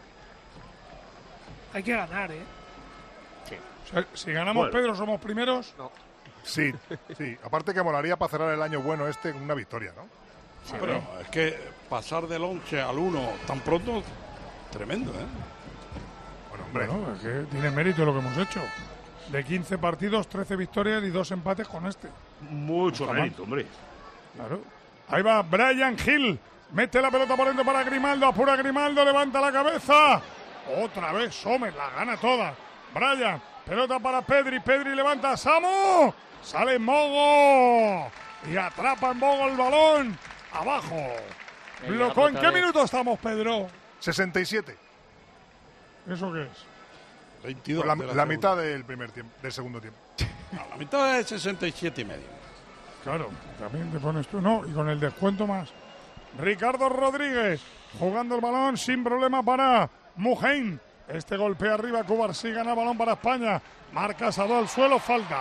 Hay que ganar, ¿eh? Sí. O sea, si ganamos, Bueno. Pedro, somos primeros. No. Sí, sí. Aparte que molaría para cerrar el año bueno este con una victoria, ¿no? Sí, pero es que pasar del once al uno tan pronto, tremendo, ¿eh? Bueno, hombre. Bueno, es que tiene mérito lo que hemos hecho. De quince partidos, trece victorias y dos empates con este. Mucho Está mérito, mal. hombre. Claro. Ahí va Brian Hill. Mete la pelota por dentro para Grimaldo. Apura Grimaldo. Levanta la cabeza. Otra vez Sommer. La gana toda. Brian. Pelota para Pedri. Pedri levanta a Samu. Sale Mogo. Y atrapa en Mogo el balón. Abajo. Blocó. ¿En qué minuto estamos, Pedro? sesenta y siete. ¿Eso qué es? veintidós. La, de la la segunda. mitad del primer tiempo, del segundo tiempo. No, la mitad es sesenta y siete y medio. Claro, también te pones tú, no, y con el descuento más. Ricardo Rodríguez, jugando el balón sin problema para Mujain. Este golpe arriba, Cubarsí gana balón para España. Marca Sadó al suelo, falta.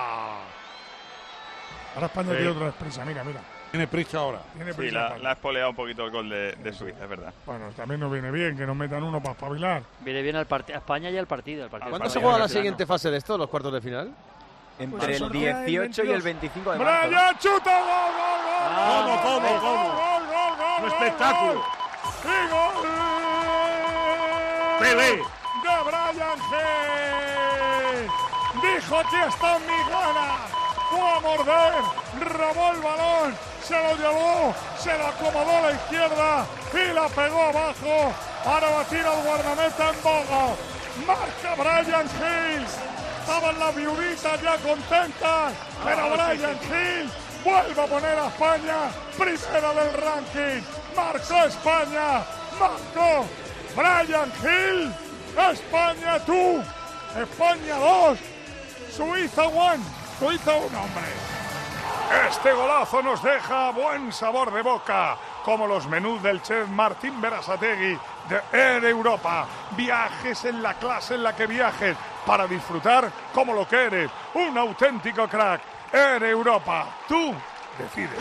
Ahora España Sí. tiene otra expresa, mira, mira. Tiene prisa ahora. Tiene Sí, prisa la, España. la ha espoleado un poquito el gol de, de Suiza, es verdad. Bueno, también nos viene bien que nos metan uno para espabilar. Viene bien al part- a España y al partido. El partido ¿Cuándo del se partido juega la venezolano. siguiente fase de esto, los cuartos de final? Entre Pues el sortea el dieciocho y el veintidós. veinticinco de marzo. ¡Brian chuta! ¡Gol, gol, gol! ¿Cómo, gol, cómo, gol, cómo? gol, gol, gol, ¡Un gol, espectáculo! gol! ¡Y gol! ¡Pelé! ¡De Brian Hill! Dijo, aquí están mis ganas. Fue a morder, robó el balón, se lo llevó, se lo acomodó a la izquierda y la pegó abajo para batir al guardameta en Bogo. Marca Brian Hill. Estaban las viuditas ya contentas, pero Brian Hill vuelve a poner a España primera del ranking. Marcó España, marcó Brian Hill. España tú, España dos, Suiza one, Suiza uno, hombre. Este golazo nos deja buen sabor de boca, como los menús del chef Martín Berasategui de Air Europa. Viajes en la clase en la que viajes para disfrutar como lo que eres, un auténtico crack. Air Europa, tú decides.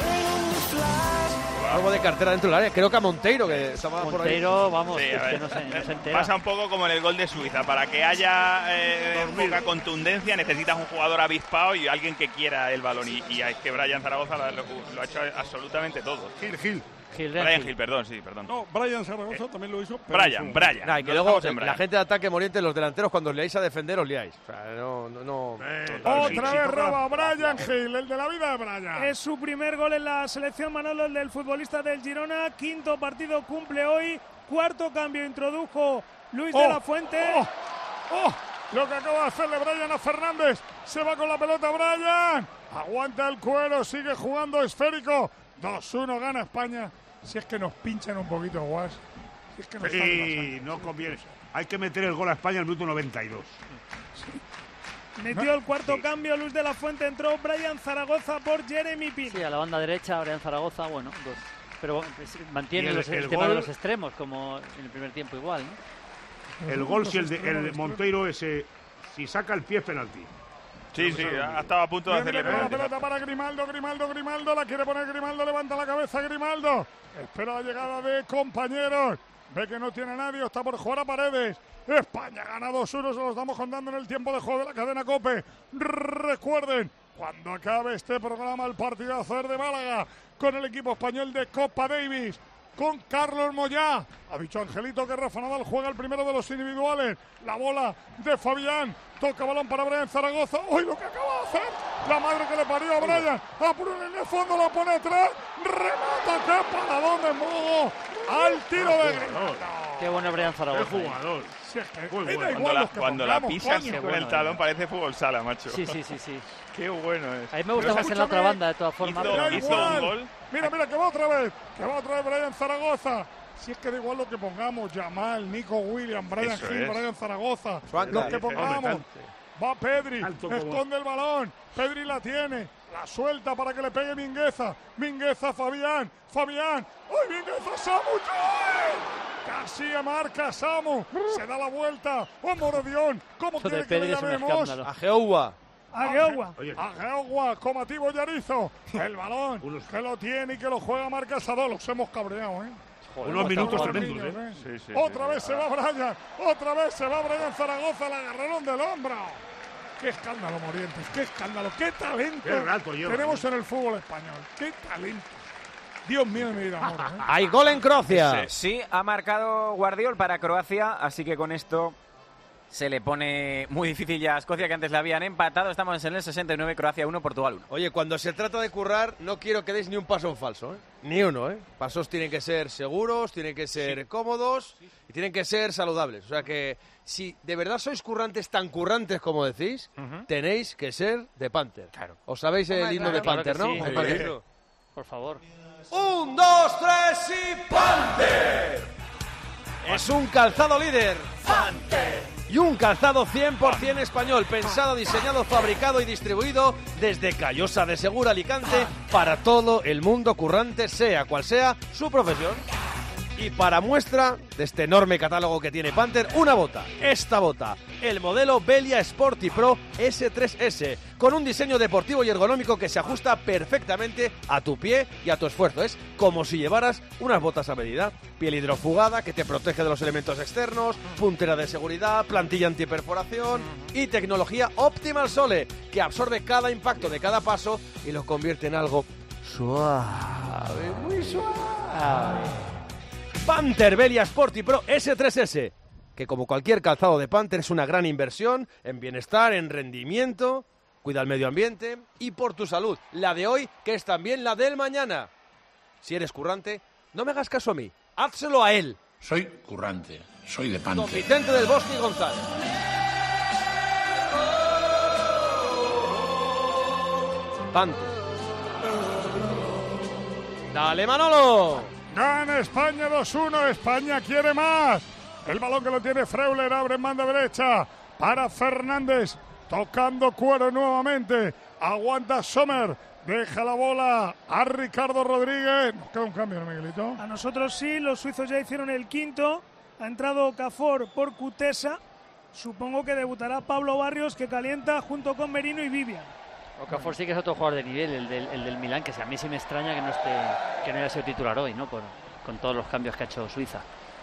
Algo de cartera dentro del área. Creo que a Monteiro, que estaba por ahí. Monteiro, vamos, Sí, es a que ver. no se, no se entera. Pasa un poco como en el gol de Suiza. Para que haya eh, poca contundencia necesitas un jugador avispado y alguien que quiera el balón. Y, y es que Brian Zaragoza lo, lo ha hecho absolutamente todo. Gil, Gil. Gil, Brian Gil, perdón, sí, perdón. No, Brian Zaragoza también lo hizo. pero Brian, su- Brian. Nah, y que No luego estamos en la Brian. gente de ataque moriente, los delanteros, cuando os leáis a defender, os liáis. O sea, no. no, no Otra vez roba Brian Hill, el de la vida de Brian. Es su primer gol en la selección, Manolo, el del futbolista del Girona. Quinto partido cumple hoy. Cuarto cambio introdujo Luis de Oh, la Fuente. Oh, oh, lo que acaba de hacerle Brian a Fernández. Se va con la pelota Brian. Aguanta el cuero, sigue jugando esférico. dos uno gana España. Si es que nos pinchan un poquito, Guas. Si es que nos están Sí, pasando. no conviene. Hay que meter el gol a España al minuto noventa y dos. Metió el cuarto cambio, Luis de la Fuente. Entró Brian Zaragoza por Jeremy Pino. Sí, a la banda derecha, Brian Zaragoza, bueno, dos. Pero pues, mantiene Y el- los, el, el tema de gol- los extremos, como en el primer tiempo igual, ¿no? El gol, si el, de, el Monteiro ese, si saca el pie es penalti. Sí, sí, ha estado a punto de Viene hacerle con la penalti. pelota para Grimaldo, Grimaldo, Grimaldo, la quiere poner Grimaldo, levanta la cabeza Grimaldo, espera la llegada de compañeros, ve que no tiene a nadie, está por jugar a Paredes. España gana dos uno, se lo estamos contando en el tiempo de juego de la cadena COPE. Recuerden, cuando acabe este programa, el partidazo de Málaga con el equipo español de Copa Davis, con Carlos Moyá. Ha dicho Angelito que Rafa Nadal juega el primero de los individuales. La bola de Fabián. Toca balón para Brian Zaragoza. ¡Uy, lo que acaba de hacer! La madre que le parió a Brian. Apura en el fondo, la pone atrás. Remata, qué paradón de Mogo. Al tiro de Grimaldo. Qué bueno Brian Zaragoza. Qué jugador. Si es que Muy da bueno. igual Cuando la, los que cuando la pongamos, pisas coño. Qué con bueno, el talón eh. parece fútbol sala, macho. Sí, sí, sí, sí. Qué bueno es. A mí me gusta Pero más en la otra escúchame, banda, de todas formas. hizo- pero- Da hizo igual. un gol. Mira, mira, que va otra vez. Que va otra vez Brian Zaragoza. Si es que da igual lo que pongamos, Yamal, Nico Williams, Brian Eso Gil, es. Brian Zaragoza, Suárez, los que sí, pongamos. hombre, Va Pedri, Alto como- esconde el balón, Pedri la tiene, la suelta para que le pegue Mingueza, Mingueza, Fabián, Fabián, ¡ay, Mingueza, Samu! ¡Ay! Casi marca Samu. Se da la vuelta. ¡Oh, Morodión! ¿Cómo Esto quiere de que le Pedri es un llamemos? escándalo. Ajeoua. Ajeoua. Ajeoua, comativo Yarizo. El balón que lo tiene y que lo juega Marc Casado. Los hemos cabreado, ¿eh? Joder, unos minutos Estamos tremendos, niños, ¿eh? ¿eh? Sí, sí, Otra sí, vez sí. se va Brian. Otra vez se va Brian Zaragoza. La agarraron del hombro. ¡Qué escándalo, Morientes! ¡Qué escándalo! ¡Qué talento! Qué rato lleva, tenemos ¿eh? en el fútbol español! ¡Qué talento! Dios mío de mi vida, amor, ¿eh? Hay gol en Croacia. Sí, ha marcado Guardiol para Croacia, así que con esto se le pone muy difícil ya a Escocia, que antes le habían empatado. Estamos en el sesenta y nueve, Croacia uno, Portugal uno. Oye, cuando se trata de currar, no quiero que deis ni un paso en falso, ¿eh? Ni uno, ¿eh? Pasos tienen que ser seguros, tienen que ser sí. cómodos y tienen que ser saludables. O sea que si de verdad sois currantes, tan currantes como decís, uh-huh. tenéis que ser de Panther. Claro. ¿Os sabéis el himno de Panther, claro no? Sí. Sí. Sí. Por favor. Un, dos, tres y Panther. Es un calzado líder. Panther. Y un calzado cien por ciento español, pensado, diseñado, fabricado y distribuido desde Callosa de Segura, Alicante, para todo el mundo currante, sea cual sea su profesión. Y para muestra de este enorme catálogo que tiene Panther, una bota, esta bota, el modelo Velia Sporty Pro ese tres ese, con un diseño deportivo y ergonómico que se ajusta perfectamente a tu pie y a tu esfuerzo. Es como si llevaras unas botas a medida. Piel hidrofugada que te protege de los elementos externos, puntera de seguridad, plantilla antiperforación y tecnología Optimal Sole, que absorbe cada impacto de cada paso y lo convierte en algo suave, muy suave. Panther Velia Sporty Pro ese tres ese, que como cualquier calzado de Panther es una gran inversión en bienestar, en rendimiento, cuida el medio ambiente y por tu salud, la de hoy que es también la del mañana. Si eres currante, no me hagas caso a mí, házselo a él. Soy currante, soy de Don Panther. Vicente del Bosque y González. Panther. Dale, Manolo. Gana España dos uno, España quiere más. El balón que lo tiene Freuler, abre en banda derecha para Fernández, tocando cuero nuevamente. Aguanta Sommer, deja la bola a Ricardo Rodríguez. Nos queda un cambio, ¿no, Miguelito? A nosotros sí, los suizos ya hicieron el quinto. Ha entrado Okafor por Cutesa. Supongo que debutará Pablo Barrios, que calienta junto con Merino y Vivian. Okafor sí que es otro jugador de nivel, el del, el del Milán, que a mí sí me extraña que no esté, que no haya sido titular hoy, ¿no? Por, con todos los cambios que ha hecho Suiza.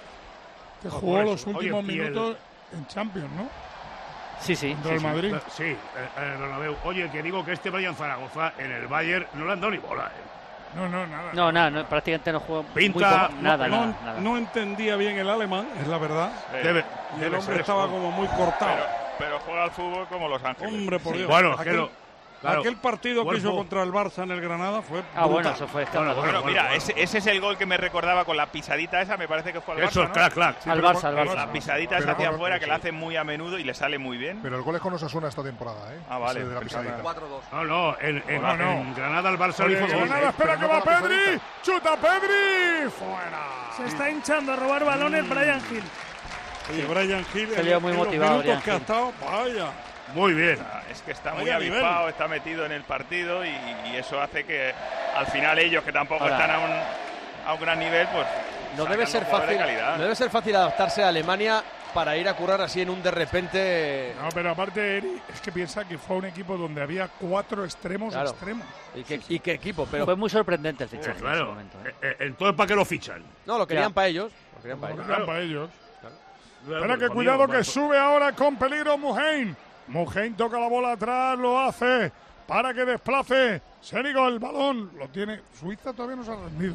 Que jugó Por los eso. últimos Oye, minutos en Champions, ¿no? Sí, sí. Contra el sí, Madrid. Sí, eh, eh, Bernabéu. Oye, que digo que este Brian Zaragoza en el Bayern no le han dado ni bola, ¿eh? No, no, nada. No, nada, no, prácticamente no juega Pinta- muy poco, nada, no, nada, nada. no entendía bien el alemán, es la verdad. Debe, Y el debe hombre ser estaba eso. como muy cortado. Pero, pero juega al fútbol como Los Ángeles. Hombre, por Dios. Bueno, aquel, que lo- claro, aquel partido que buen hizo fútbol. contra el Barça en el Granada fue Ah, bueno, brutal. eso fue Bueno, escándalo. Bueno, bueno, mira, bueno. ese, ese es el gol que me recordaba con la pisadita esa, me parece que fue al Barça, Eso es ¿no? clac, clac. Sí, Al pero Barça, al con- Barça. La pisadita Pero esa hacia con- afuera, que sí. la hace muy a menudo y le sale muy bien. Pero el gol es con Osasuna esta temporada, ¿eh? Ah, vale, Ese de la pensaba- pisadita. cuatro dos. No, no, en, en, No, no. en Granada el Barça Oye, le hizo gol. Granada, espera pero que no va con la Pedri. pisadita. ¡Chuta Pedri! ¡Fuera! Se está hinchando a robar balones Brian Hill. Oye, Brian Hill, Se en, le vio muy en los motivado, minutos Brian que ha Hill. estado, vaya. Muy bien. Ah, Es que está muy Vaya nivel. avispado, está metido en el partido y, y eso hace que al final ellos, que tampoco Ahora. están a un, a un gran nivel, pues No sacan debe los ser jugadores fácil, de calidad. no debe ser fácil adaptarse a Alemania para ir a currar así en un de repente. No, pero aparte, Eri, es que piensa que fue un equipo donde había cuatro extremos Claro. extremos. ¿Y qué, y qué equipo? Pero Fue muy sorprendente el Eh, fichaje en ese claro. momento. ¿eh? Eh, eh, entonces, ¿para qué lo fichan? no, lo querían Ya. para ellos. Lo querían para Como ellos. que para ellos. Claro, Espera que pues, cuidado amigo, que va- sube ahora con peligro Muhain. Muhain toca la bola atrás, lo hace para que desplace. Senigo el balón, lo tiene. Suiza todavía no se ha rendido,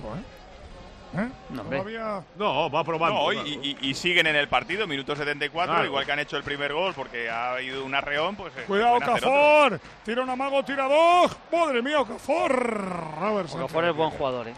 ¿eh? ¿Eh? No, hombre. Todavía. No, va probando. No, y, claro. y- y siguen en el partido, minuto setenta y cuatro, Claro. igual que han hecho el primer gol porque ha habido un arreón, pues eh, Cuidado, pueden hacer otro. Okafor. Tira un amago, tira dos. Madre mía, Okafor. Robert Sánchez. Okafor es buen jugador, ¿eh?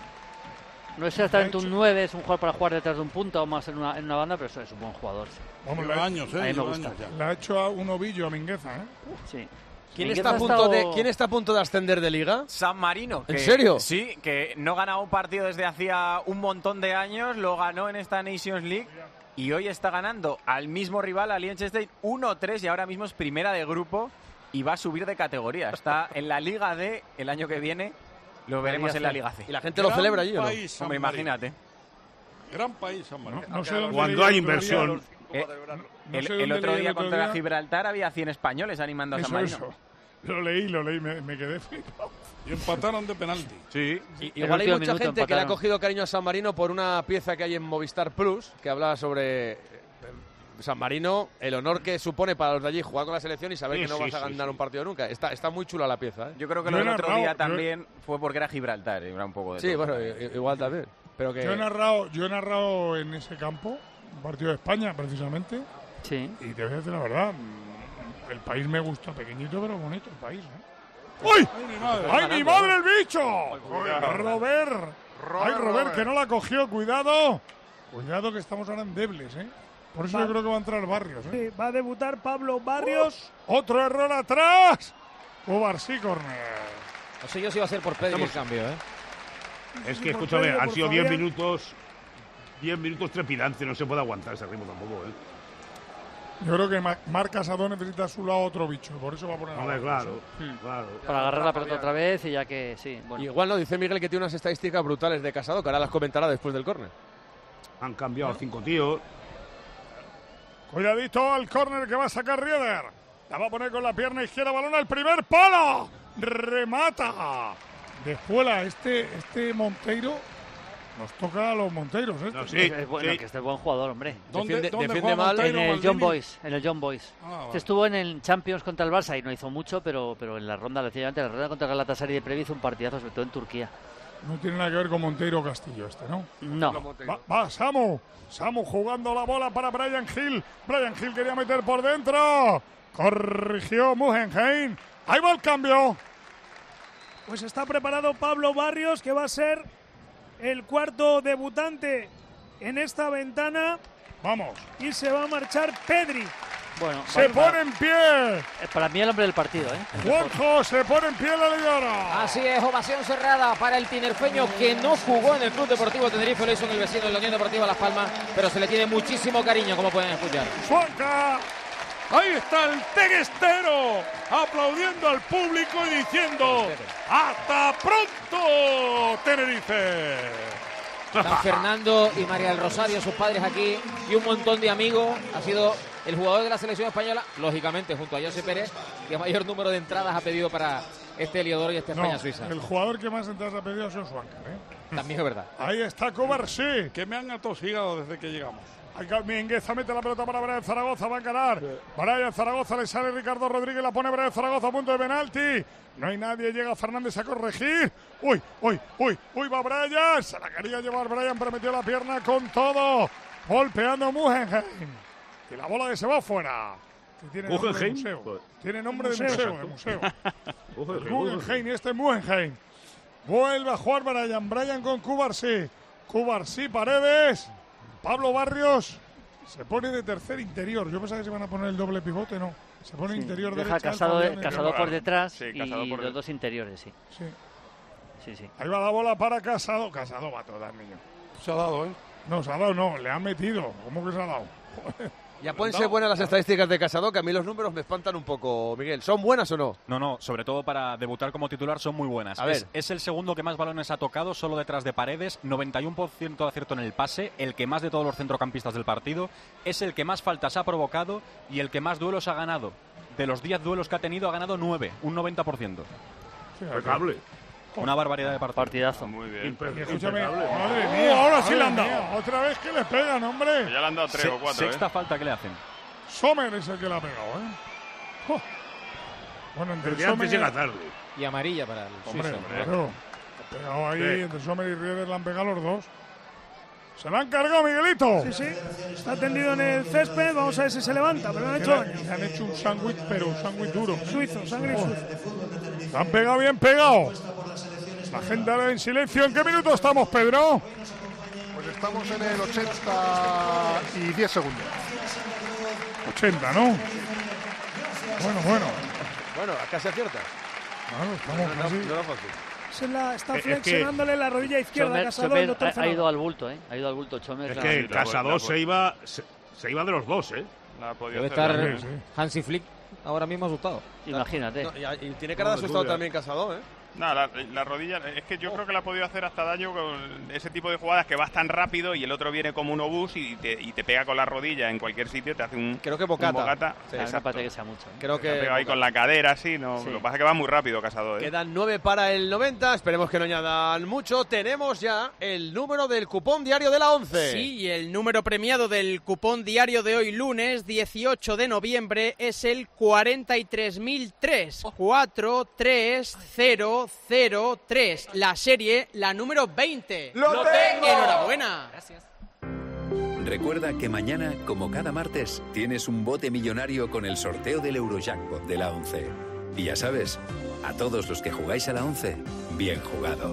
No es exactamente un nueve, es un jugador para jugar detrás de un punta o más en una, en una banda, pero eso es un buen jugador. Sí. Vamos, Lleva le, años, ¿eh? A mí me Lleva gusta. años ya. le ha hecho a un ovillo a Mingueza, ¿eh? Sí. ¿Quién Mingueza está, a ha punto estado- de, ¿Quién está a punto de ascender de liga? San Marino. ¿En que- serio? Sí, que no ganaba un partido desde hacía un montón de años, lo ganó en esta Nations League y hoy está ganando al mismo rival, al Liechtenstein, uno tres y ahora mismo es primera de grupo y va a subir de categoría. Está en la Liga D el año que viene, lo veremos en la Liga C. Y la gente lo Gran celebra allí, ¿o no? país, San Hombre, Marino. imagínate. Gran país, San Marino. No, no sé dónde Cuando leí hay el otro día, inversión. Eh, no el, sé el dónde otro leí día el otro contra día. Gibraltar había cien españoles animando a San Eso, Marino. eso. Lo leí, lo leí, me, me quedé flipado. Y empataron de penalti. Sí. Y, igual hay mucha gente que le ha cogido cariño a San Marino por una pieza que hay en Movistar Plus que habla sobre eh, San Marino, el honor que supone para los de allí jugar con la selección y saber Sí, que no sí, vas a sí, ganar sí. un partido nunca. Está, está muy chula la pieza, ¿eh? Yo creo que Yo lo he del otro narrado, día yo- también fue porque era Gibraltar, era un poco de Sí, todo. bueno, i- igual también. Pero que... Yo he narrado, yo he narrado en ese campo un partido de España, precisamente. Sí. Y te voy a decir la verdad, mm, el país me gusta, pequeñito pero bonito el país, ¿eh? ¡Uy! ¡Ay, mi madre! ¡Ay, mi madre, el bicho! cuidado. Robert, ay, Robert, que no la cogió, cuidado. Cuidado que estamos ahora endebles, ¿eh? Por eso Va- yo creo que va a entrar Barrios, ¿eh? Sí, va a debutar Pablo Barrios. Otro error atrás. Ubarsí, corner. No sé yo si va a ser por Pedri el cambio, ¿eh? Es que, Por escúchame, Pedro, han por sido diez Fabián. minutos. diez minutos trepidantes, no se puede aguantar ese ritmo tampoco, ¿eh? Yo creo que Ma- Marc Casado necesita a su lado otro bicho, por eso va a poner a Hombre, Barrios, claro, ¿eh? claro. Para agarrar la pelota otra vez y ya que sí. Bueno. Igual no, dice Miguel que tiene unas estadísticas brutales de Casado, que ahora las comentará después del córner. Han cambiado cinco tíos. Cuidadito al córner que va a sacar Rieder. La va a poner con la pierna izquierda, balón al primer palo. Remata. Despuela, este, este Monteiro. Nos toca a los Monteiros, ¿eh? No, Es- sí, es bueno, sí. que este es buen jugador, hombre. ¿Dónde, Defiende- dónde defiende juega mal. Monteiro, En el Maldini? John Boys, en el John Boys. Ah, vale. Este estuvo en el Champions contra el Barça y no hizo mucho, pero, pero en la ronda, lo decía yo antes, la ronda contra el Galatasaray de Previ hizo un partidazo, sobre todo en Turquía. No tiene nada que ver con Monteiro Castillo este, ¿no? No. Va, va, Samu. Samu jugando la bola para Brian Hill. Brian Hill quería meter por dentro. Corrigió Mugenheim. Ahí va el cambio. Pues está preparado Pablo Barrios, que va a ser el cuarto debutante en esta ventana. Vamos. Y se va a marchar Pedri. Bueno, Se va- pone en pie. eh, para mí el hombre del partido, ¿eh? Juanjo se pone en pie la Lidora. Así es, ovación cerrada para el tinerfeño que no jugó en el Club Deportivo Tenerife, lo hizo en el vecino de la Unión Deportiva Las Palmas, pero se le tiene muchísimo cariño, como pueden escuchar. Juanca. Ahí está el teguestero aplaudiendo al público y diciendo ¡hasta pronto, Tenerife! Están Fernando y María del Rosario, sus padres aquí, y un montón de amigos. Ha sido el jugador de la selección española, lógicamente, junto a José Pérez, que mayor número de entradas ha pedido para este Eliodoro y este No, España-Suiza. el jugador que más entradas ha pedido ha sido Juanca, ¿eh? También es verdad. Ahí está Covarsí. Que me han atosigado desde que llegamos. Mingueza mete la pelota para Brian Zaragoza, va a encarar. Brian Zaragoza, le sale Ricardo Rodríguez, la pone Brian Zaragoza a punto de penalti. No hay nadie, llega Fernández a corregir. Uy, uy, uy, uy, va Brian. Se la quería llevar Brian, pero metió la pierna con todo. Golpeando Mugenheim. Y la bola que se va fuera. Que tiene nombre de Mugenheim. museo. Pues- Tiene nombre de Museo, museo, de exacto. museo. Mugenheim, Mugenheim, y este es Mugenheim. Vuelve a jugar Brian. Brian con Cubarsí. Cubarsí, Paredes. Pablo Barrios. Se pone de tercer interior. Yo pensaba que se van a poner el doble pivote, no. Se pone Sí, interior deja derecha. Casado, Fabián, Casado por detrás Sí, y Casado por los detrás. dos interiores, sí. Sí. Sí, sí. Ahí va la bola para Casado. Casado va a todas, niño. Se ha dado, ¿eh? No, se ha dado, no. Le han metido. ¿Cómo que se ha dado? Ya pueden ser buenas las estadísticas de Casado, que a mí los números me espantan un poco, Miguel. ¿Son buenas o no? No, no, sobre todo para debutar como titular son muy buenas. A ver. Es, es el segundo que más balones ha tocado, solo detrás de Paredes, noventa y uno por ciento de acierto en el pase, el que más de todos los centrocampistas del partido, es el que más faltas ha provocado y el que más duelos ha ganado. De los diez duelos que ha tenido, ha ganado nueve, un noventa por ciento. Impecable. Una barbaridad de partido. Partidazo. Muy bien. Y escúchame, Impecable. madre mía. Uh, ahora sí madre le han dado. mía, Otra vez que le pegan, hombre. Ya le han dado tres Se- o cuatro, sexta ¿eh? falta que le hacen. Sommer es el que le ha pegado, ¿eh? Oh. Bueno, entre Desde antes Sommer- llega tarde. Y amarilla para el Hombre, suizo. claro. Ha pegado ahí, Sí. entre Sommer y Rieder le han pegado los dos. Se la han cargado, Miguelito. Sí, sí. Está tendido en el césped. Vamos a ver si se levanta. Pero le han Le hecho han, daño. le han hecho un sándwich, pero un sándwich duro. Suizo, sangre Oh. suizo. Le han pegado bien pegado. La gente ahora en silencio. ¿En qué minuto estamos, Pedro? Pues estamos en el ochenta y diez segundos. ochenta, ¿no? Bueno, bueno. Bueno, casi acierta. Claro, estamos No, casi. no era fácil. Se la está Es que- flexionándole la rodilla izquierda a Chomer, Casado, Chomer el doctor ha, ha Fernando. ido al bulto, ¿eh? Ha ido al bulto Chomer. Es la- que la- Casado la- se iba, se, se iba de los dos, ¿eh? La ha podido Debe hacer estar bien. sí. Hansi Flick ahora mismo asustado. Imagínate. No, y, y tiene cara de asustado también Casado, ¿eh? No, la, la rodilla, es que yo creo que la ha podido hacer hasta daño con ese tipo de jugadas que vas tan rápido y el otro viene como un obús y te, y te pega con la rodilla en cualquier sitio, te hace un Creo que bocata. un bocata. Sí, Exacto. no parece que sea mucho. ¿eh? Creo Te ha que pegado ahí con la cadera, sí, no, Sí. lo que pasa es que va muy rápido Casado, ¿eh? Quedan nueve para el noventa, esperemos que no añadan mucho. Tenemos ya el número del cupón diario de la once. Sí, y el número premiado del cupón diario de hoy lunes dieciocho de noviembre es el cuarenta y tres mil tres. cuatro tres cero cero tres. La serie, la número veinte. ¡Lo tengo! ¡Enhorabuena! Gracias. Recuerda que mañana, como cada martes, tienes un bote millonario con el sorteo del Eurojackpot de la once. Y ya sabes, a todos los que jugáis a la once, bien jugado.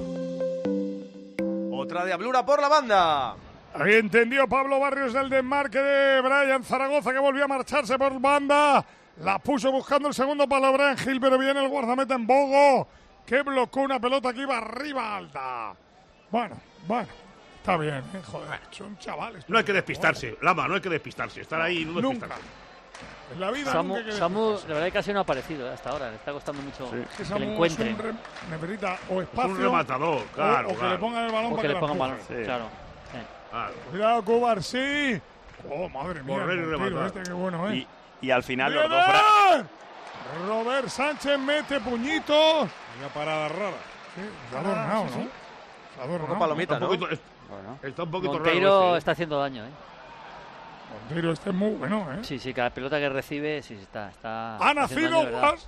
Otra diablura por la banda. Ahí entendió Pablo Barrios del desmarque de Brian Zaragoza, que volvió a marcharse por banda. La puso buscando el segundo palo Brian Gil, pero viene el guardameta en Bogo, que blocó una pelota que iba arriba alta. Bueno, bueno, está bien, ¿eh? Joder, son chavales. No hay que despistarse, Lama, no hay que despistarse. Estar ahí y no Nunca. despistarse. En la vida Samu, nunca hay que Samu, despistarse. la verdad es que casi no ha aparecido hasta ahora. Le está costando mucho Es que que Samu le es encuentren. un re- necesita o espacio, un rematador, o- claro, o, que claro. le pongan el balón O para que le la pongan empuje. balón, claro. Sí. Claro. Cuidado, Cubar, sí. Oh, madre mía, Correr y el tiro rematar. este, qué bueno, ¿eh? Y, y al final los ¡Viene! dos... bra- Robert Sánchez mete puñitos. Una parada rara. Sí, se ha adornado, sí, sí. ¿no? Se ha adornado. Poco palomita, Está ¿no? un poquito, Bueno. está un poquito Monteiro raro este, ¿eh? está haciendo daño, ¿eh? Monteiro este es muy bueno, ¿eh? Sí, sí, cada pelota que recibe, sí, sí, está, está Ha haciendo nacido daño de verdad. más.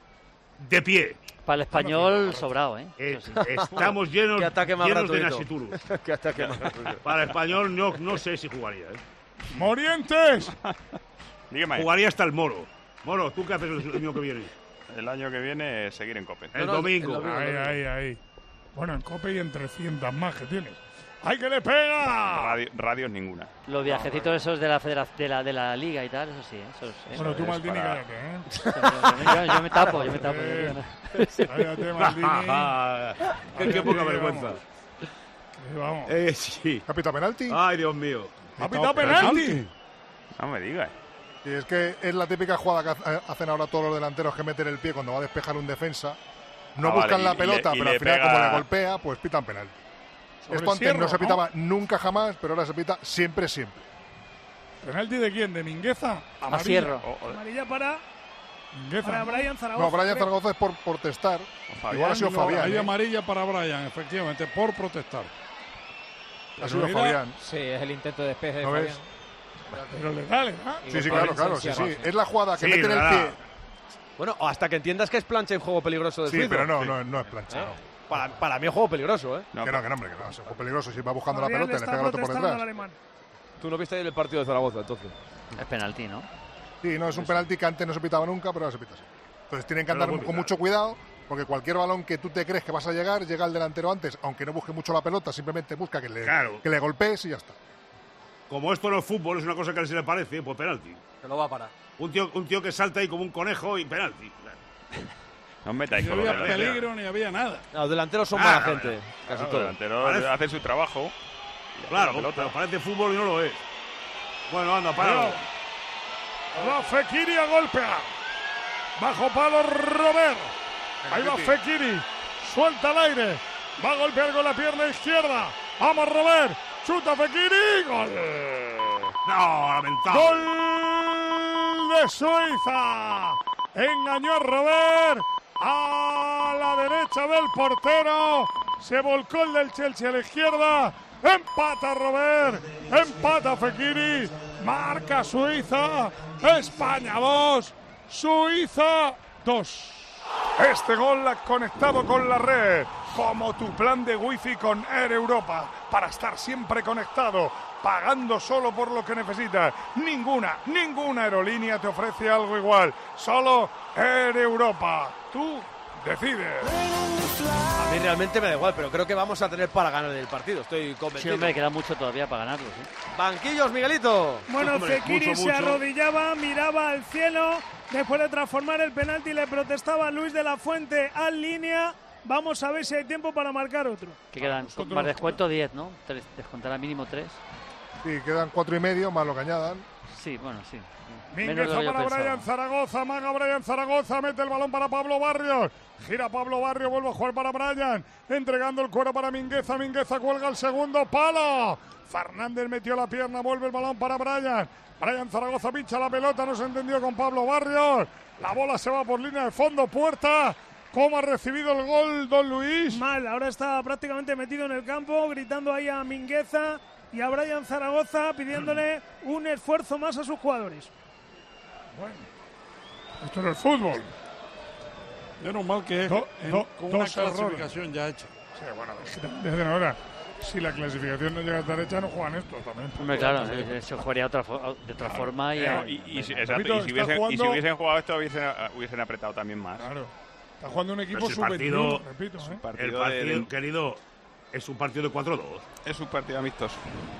De pie. Para el español, sobrado, ¿eh? Eh, Eso sí. estamos llenos, Qué ataque más llenos de gratuito. nasciturus. Qué ataque más gratuito. Para el español no, no sé si jugaría. ¿eh? Morientes. Dígame, Jugaría hasta el Moro. Moro, ¿tú qué haces el año que viene? el año que viene seguir en Cope. El no, el- domingo. el domingo. Ahí, ahí, ahí. Bueno, en Cope y en trescientas más que tienes. ¡Ay, que le pega! Radio, radios ninguna. Los viajecitos esos de la, federa- de la de la liga y tal, eso sí, ¿eh? Esos, ¿eh? Bueno, tú, es Maldini, para- cállate, ¿eh? yo, yo- yo me tapo, yo me tapo. yo Eh, digo nada. Cállate, Maldini. qué, qué poca vergüenza. Sí, vamos. Eh, sí. ¿Capita penalti? Ay, Dios mío. ¡Ha pitado penalti! No me digas. Y es que es la típica jugada que ha- hacen ahora todos los delanteros que meten el pie cuando va a despejar un defensa. No Ah, buscan vale, la y- y pelota, le- y pero le al final pega- como le golpea, pues pitan penalti. Sobre Esto antes Sierra, no se ¿no? pitaba nunca jamás, pero ahora se pita siempre, siempre. ¿Penalti de quién? ¿De Mingueza? A Amarilla. Sierra. O- o- Amarilla para, Mingueza. para ¿no? Brian Zaragoza. No, Brian creo. Zaragoza es por protestar. Fabián, Igual ha sido No, Fabián. hay ¿eh? amarilla para Brian, efectivamente, por protestar. Ha sido Pero Fabián. Sí, es el intento de despeje de ¿No ves? Fabián. Pero legal, ¿eh? Sí, sí, claro, claro. Sí, sí. Es la jugada que Sí, meten el ¿verdad? pie. Bueno, hasta que entiendas que es plancha y juego peligroso de Sí, suizo. pero no, no, no es plancha. ¿Eh? no. Para, para mí es juego peligroso, ¿eh? No, que no, que no, hombre, que no. Es un juego peligroso. Si va buscando la Fabián pelota y le está pega el otro por protestando al detrás. alemán. Tú no viste ayer el partido de Zaragoza, entonces. Es penalti, ¿no? Sí, no, es un penalti que antes no se pitaba nunca, pero ahora se pita así. Entonces tienen que Pero andar lo puede con pitar. mucho cuidado, porque cualquier balón que tú te crees que vas a llegar, llega al delantero antes, aunque no busque mucho la pelota, simplemente busca que le, Claro. que le golpees y ya está. Como esto no es fútbol, es una cosa que a él se le parece, pues penalti. Que lo va a parar. Un tío, un tío que salta ahí como un conejo y penalti. no os metáis No con los había delanteros. peligro ni había nada. Los delanteros son Ah, mala no, gente, no. casi Los todos. delanteros Parece- hacen su trabajo. Claro, La pelota. pero parece fútbol y no lo es. Bueno, anda, parado. Va Fekiri a golpear. Bajo palo Robert. Ahí va Fekiri. Suelta al aire. Va a golpear con la pierna izquierda. Vamos, Robert. Chuta Fekiri. Gol. No, lamentable. Gol de Suiza. Engañó a Robert. A la derecha del portero. Se volcó el del Chelsea a la izquierda. Empata Robert. Empata Fekiri. Marca Suiza. España dos. Suiza dos. Este gol ha conectado con la red, como tu plan de wifi con Air Europa, para estar siempre conectado, pagando solo por lo que necesitas. Ninguna, ninguna aerolínea te ofrece algo igual, solo Air Europa. Tú decides. A mí realmente me da igual, pero creo que vamos a tener para ganar el partido, estoy Sí, convencido. hombre, queda mucho todavía para ganarlo, ¿sí? Banquillos, Miguelito. Bueno, Hombre, Fekiri mucho, se mucho. arrodillaba, miraba al cielo. Después de transformar el penalti, le protestaba a Luis de la Fuente al línea. Vamos a ver si hay tiempo para marcar otro. Que quedan, nosotros- para descuento diez, ¿no? Tres, descontará mínimo tres. Sí, quedan cuatro y medio, más lo que añadan. Sí, bueno, sí. Mingueza para Brian Zaragoza, maga Brian Zaragoza, mete el balón para Pablo Barrios. Gira Pablo Barrios, vuelve a jugar para Brian. Entregando el cuero para Mingueza. Mingueza cuelga el segundo palo. Fernández metió la pierna, vuelve el balón para Brian. Brian Zaragoza pincha la pelota, no se entendió con Pablo Barrios. La bola se va por línea de fondo, puerta. ¿Cómo ha recibido el gol, don Luis? Mal, ahora está prácticamente metido en el campo, gritando ahí a Mingueza y a Brian Zaragoza, pidiéndole un esfuerzo más a sus jugadores. Bueno, esto es el fútbol. Menos mal que es Do, en, do, con una dos clasificación errores. ya hecha. Sí, bueno, desde ahora, si la clasificación no llega a estar hecha, no juegan esto también. Hombre, claro, se jugaría otra, de otra forma. Y, Eh, y, y si- exacto, Repito, y si está hubiesen, jugando- y si hubiesen jugado esto, hubiesen, hubiesen apretado también más. Claro. Está jugando un equipo Pero si sub el partido, veintiuno, repito, ¿eh? el partido partido, de- querido, es un partido de cuatro dos. Es un partido amistoso.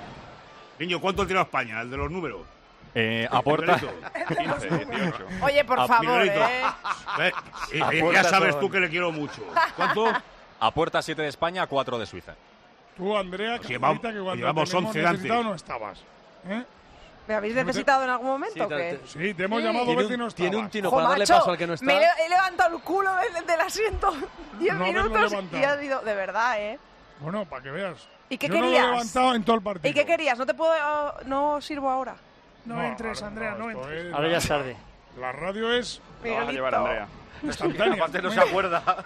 Niño, ¿cuánto ha tirado España? El de los números. Eh, aporta. quince, dieciocho. Oye, por A- favor, Miguelito. ¿eh? Ve, y- y Aporta ya sabes son- tú que le quiero mucho. ¿Cuánto? Aporta siete de España, cuatro de Suiza. Tú, Andrea, Pues que llevamos- que cuando llevamos te hemos once de antes. necesitado no estabas. ¿Eh? ¿Me habéis necesitado en algún momento o qué? Sí, te hemos Sí. llamado Tiene veces y no un, estabas. tiene un tino Jo, para darle macho, paso al que no está. Me he, he levantado el culo del, del asiento diez No haberlo minutos levantado. y ha sido, de verdad, ¿eh? Bueno, para que veas. ¿Y qué Yo no lo he querías? levantado en todo el partido. ¿Y qué querías? ¿No te puedo, no sirvo ahora? No, No, entres, ahora Andrea, no, esto entres. es- Ahora ya es tarde. La radio es Lo vas a llevar, Andrea. instantánea. Aparte no se acuerda.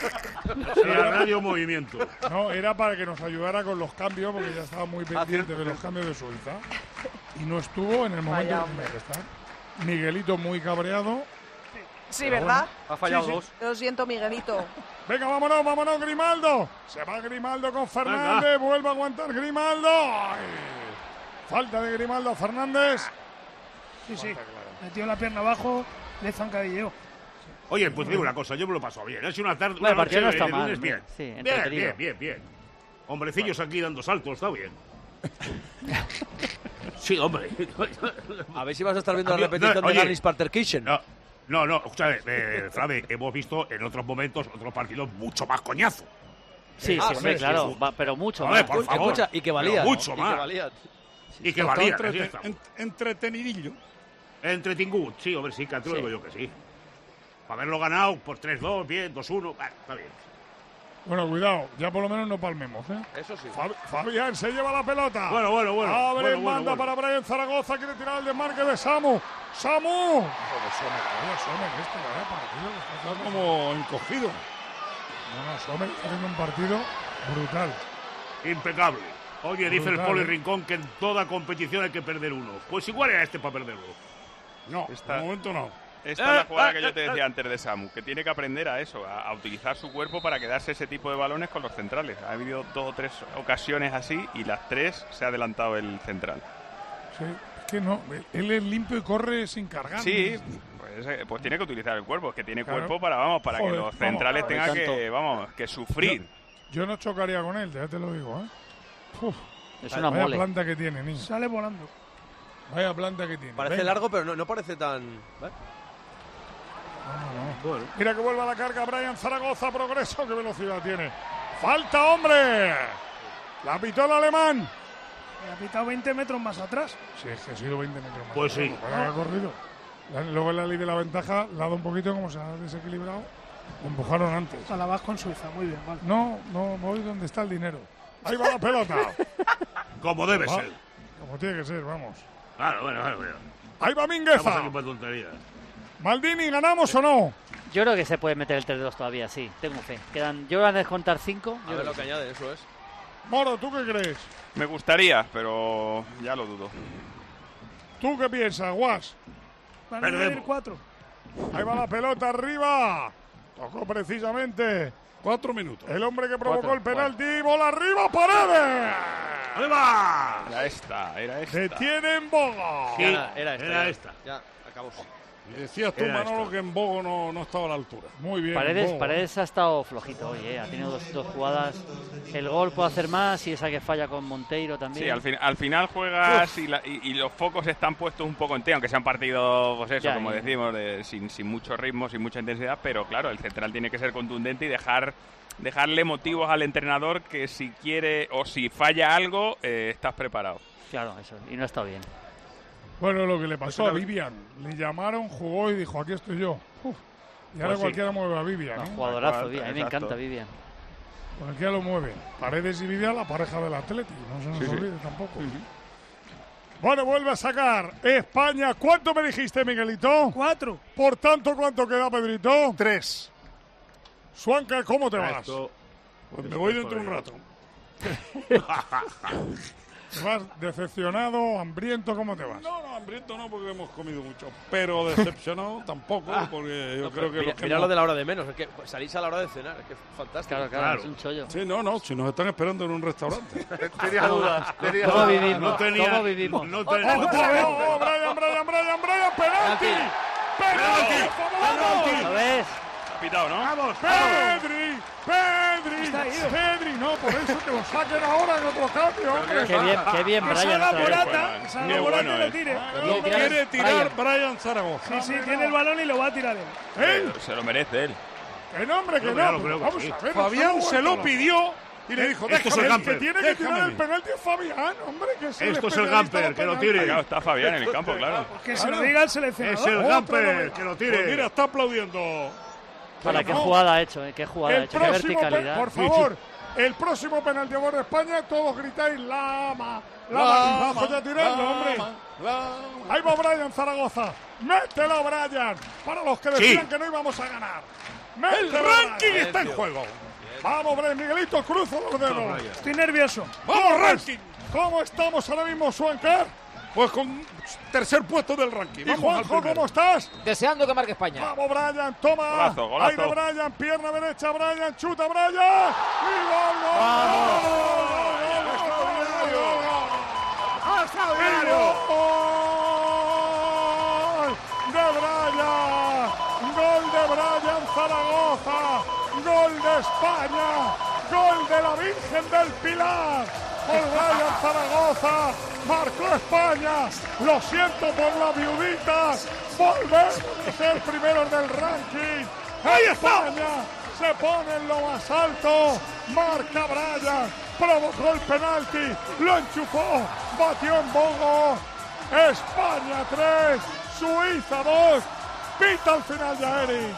Sí, la radio movimiento. No, era para que nos ayudara con los cambios, porque ya estaba muy pendiente de los cambios de Suiza. Y no estuvo en el momento Vaya que tenía que estar. Miguelito muy cabreado. Sí, Pero ¿verdad? Ha fallado Sí, sí. dos. Lo siento, Miguelito. Venga, vámonos, vámonos, Grimaldo. Se va Grimaldo con Fernández. Vuelve a aguantar Grimaldo. Ay. Falta de Grimaldo a Fernández. Sí, sí. Metió la pierna abajo, le zancadilleó. Oye, pues digo una cosa, yo me lo paso bien. Ha sido una tarde, Bueno, una el partido noche no está de mal, lunes bien. sí, bien, entretenido. bien, bien, bien. Hombrecillos aquí dando saltos, está bien. Sí, hombre. A ver si vas a estar viendo A la mí- repetición no, de oye, Garnis Parterkirchen. No, no, no, escúchame, eh, Frade, hemos visto en otros momentos otros partidos mucho más coñazo. Sí, Ah, sí, hombre, sí, claro, sí. va- pero mucho Joder, más. por favor. Escucha, y que valía. Pero mucho y que más. valía. Y que Está valía. entrete- así está. en- entretenidillo. Entre Tingut, sí, hombre, sí, que te lo Sí. digo yo que sí. Para haberlo ganado por tres dos, bien, dos uno, bueno, está bien. Bueno, cuidado, ya por lo menos no palmemos, ¿eh? Eso sí. Fab- Fabián se lleva la pelota. Bueno, bueno, bueno. Abre bueno, en bueno, banda bueno. para Brian Zaragoza. Quiere tirar el desmarque de Samu. ¡Samu! Joder, Sommer, vaya Sommer, este vaya partido que está Está haciendo. como encogido. No, no, Sommer está haciendo un partido brutal. Impecable. Oye, dice el Brutal, Poli ¿eh? Rincón que en toda competición hay que perder uno. Pues igual era este para perderlo. No, Está- de momento no. Esta es la Eh, jugada eh, que yo te eh, decía antes de Samu, que tiene que aprender a eso, a, a utilizar su cuerpo para quedarse ese tipo de balones con los centrales. Ha habido dos o tres ocasiones así y las tres se ha adelantado el central. Sí, es que no, él es limpio y corre sin cargar. Sí, pues, eh, pues tiene que utilizar el cuerpo, es que tiene Claro. cuerpo para, vamos, para Joder, que los vamos, centrales joder, tengan tanto. que, vamos, que sufrir. Yo no chocaría con él, ya te lo digo, ¿eh? Uf, Es una vaya mole. planta que tiene, niño. Sale volando. Vaya planta que tiene. Parece Venga. largo, pero no, no parece tan. ¿eh? No, no, no. Mira que vuelve a la carga Brian Zaragoza, progreso, qué velocidad tiene. ¡Falta, hombre! La pitó el alemán. Le ha pitado veinte metros más atrás. Sí, es que ha sido veinte metros más. Pues sí. Para que ha corrido. La- Luego en la ley de la ventaja, le ha dado un poquito como se ha desequilibrado. Lo empujaron antes. A la vas con Suiza, muy bien, vale. No, no, voy donde está el dinero. Ahí va la pelota. Como debe Va, ser. Como tiene que ser, vamos. Claro, bueno, bueno, bueno. Ahí va Estamos Mingueza. aquí para tonterías. Maldini, ¿ganamos o no? Yo creo que se puede meter el tres dos todavía, sí, tengo fe. Quedan, yo voy a descontar cinco. A ver lo que añade, eso es. Moro, ¿tú qué crees? Me gustaría, pero ya lo dudo. ¿Tú qué piensas, Guas? Van a añadir cuatro. Ahí va la pelota arriba. Tocó precisamente Cuatro minutos. el hombre que provocó Cuatro, el penalti. Bola arriba, Paredes. ¡Arriba! Era esta, era esta. Detiene en Boga. Sí, Era, era esta. era ya. esta. Ya, acabó. Y decías tú, Era Manolo, esto. que en Bogo no, no estaba a la altura. Muy bien. Paredes, Boga. Paredes ha estado flojito hoy, eh, ha tenido dos, dos jugadas. El gol puede hacer más y esa que falla con Monteiro también. Sí, al, fin- al final juegas y, la- y- y los focos están puestos un poco en ti, aunque sean partidos, pues eso, Ya, como ya. decimos, de- sin, sin mucho ritmo, sin mucha intensidad, pero claro, el central tiene que ser contundente y dejar dejarle motivos al entrenador que si quiere o si falla algo, eh, estás preparado. Claro, eso, y no ha estado bien. Bueno, lo que le pasó a Vivian. Le llamaron, jugó y dijo, aquí estoy yo. Uf. Y ahora Pues sí. cualquiera mueve a Vivian. No, ¿eh? jugadorazo, Vivian. A mí me encanta Vivian. Cualquiera lo mueve. Paredes y Vivian, la pareja del Atlético. No se nos Sí, sí. olvide tampoco. Bueno, vuelve a sacar España. ¿Cuánto me dijiste, Miguelito? Cuatro. Por tanto, ¿cuánto queda, Pedrito? Tres. Suanca, ¿cómo te vas? Esto- Pues me voy dentro de un rato. ¿Te vas decepcionado, hambriento? ¿Cómo te vas? No, no, hambriento no, porque hemos comido mucho. Pero decepcionado tampoco, porque yo No, creo que mira, los que mira hemos- lo de la hora de menos, es que pues, salís a la hora de cenar, es que es fantástico. Claro, claro, es un chollo. Sí, no, no, si nos están esperando en un restaurante. Tenía dudas. Tenía ¿Cómo dudas. vivimos? No tenía- ¿Cómo vivimos? No ¡Otra tenía- vez! ¡Oh, Brian, Brian, Brian, Brian! ¡Penalti! ¡Penalti! ¡Penalti! ¿Lo ves? Pitado, ¿no? ¡Vamos, ¡Pedri! ¡Pedri! Está ahí. ¡Pedri! No, por eso que lo saquen ahora en otro cambio, hombre. Qué bien, qué bien, Que Brian. salga otra vez. Morata, bueno, salga qué Morata bueno y lo es. tire. Lo quiere tirar Brian Zaragoza. Sí, sí, tiene el balón y lo va a tirar él. ¿Eh? Se lo merece él. ¡Que no, hombre, que No, no! ya lo creo que Vamos sí. a ver. Fabián nos se hemos lo vuelto pidió y le dijo, Esto es el déjame, El Gamper. que tiene que tirar déjame. el penalti es Fabián, hombre, que es el Esto es el especialista Gamper, de que lo penalti. tire. Claro, está Fabián en el campo, claro. Que se lo diga el seleccionador. Es el Otro Gamper, momento. que lo Pues tire. mira, está aplaudiendo. Para qué No. jugada ha hecho, eh, qué jugada ha El hecho, qué próximo, pe- verticalidad. por favor, el próximo penalti por España, todos gritáis Lama, Lama, y bajo ya tirarlo, hombre. Ahí va Brian Zaragoza. Mételo, Brian. Para los que decían Sí. que no íbamos a ganar. El Mételo, ranking Brian. está en juego. Vamos, Brian. Miguelito, cruza los dedos. Estoy nervioso. ¡Vamos, ranking! ¿Cómo estamos ahora mismo, Suancar? Pues con tercer puesto del ranking. Y Vamos al Juanjo, primero. ¿cómo estás? Deseando que marque España. Vamos, Brian, toma. Golazo, golazo. Ahí de Brian, pierna derecha, Brian, chuta, Brian. Y gol, gol, gol, gol, gol, gol, gol, gol. ¡Extraordinario! ¡Gol de Brian! ¡Gol de Brian Zaragoza! ¡Gol de España! ¡Gol de la Virgen del Pilar! ¡Por Brian Zaragoza! ¡Marcó España! ¡Lo siento por la viudita! ¡Volvemos a ser primeros del ranking! ¡Ahí España! Se pone en lo más alto, marca Brian, provocó el penalti, lo enchufó, batió en Bogo, España tres, Suiza dos, pita al final ya Eric.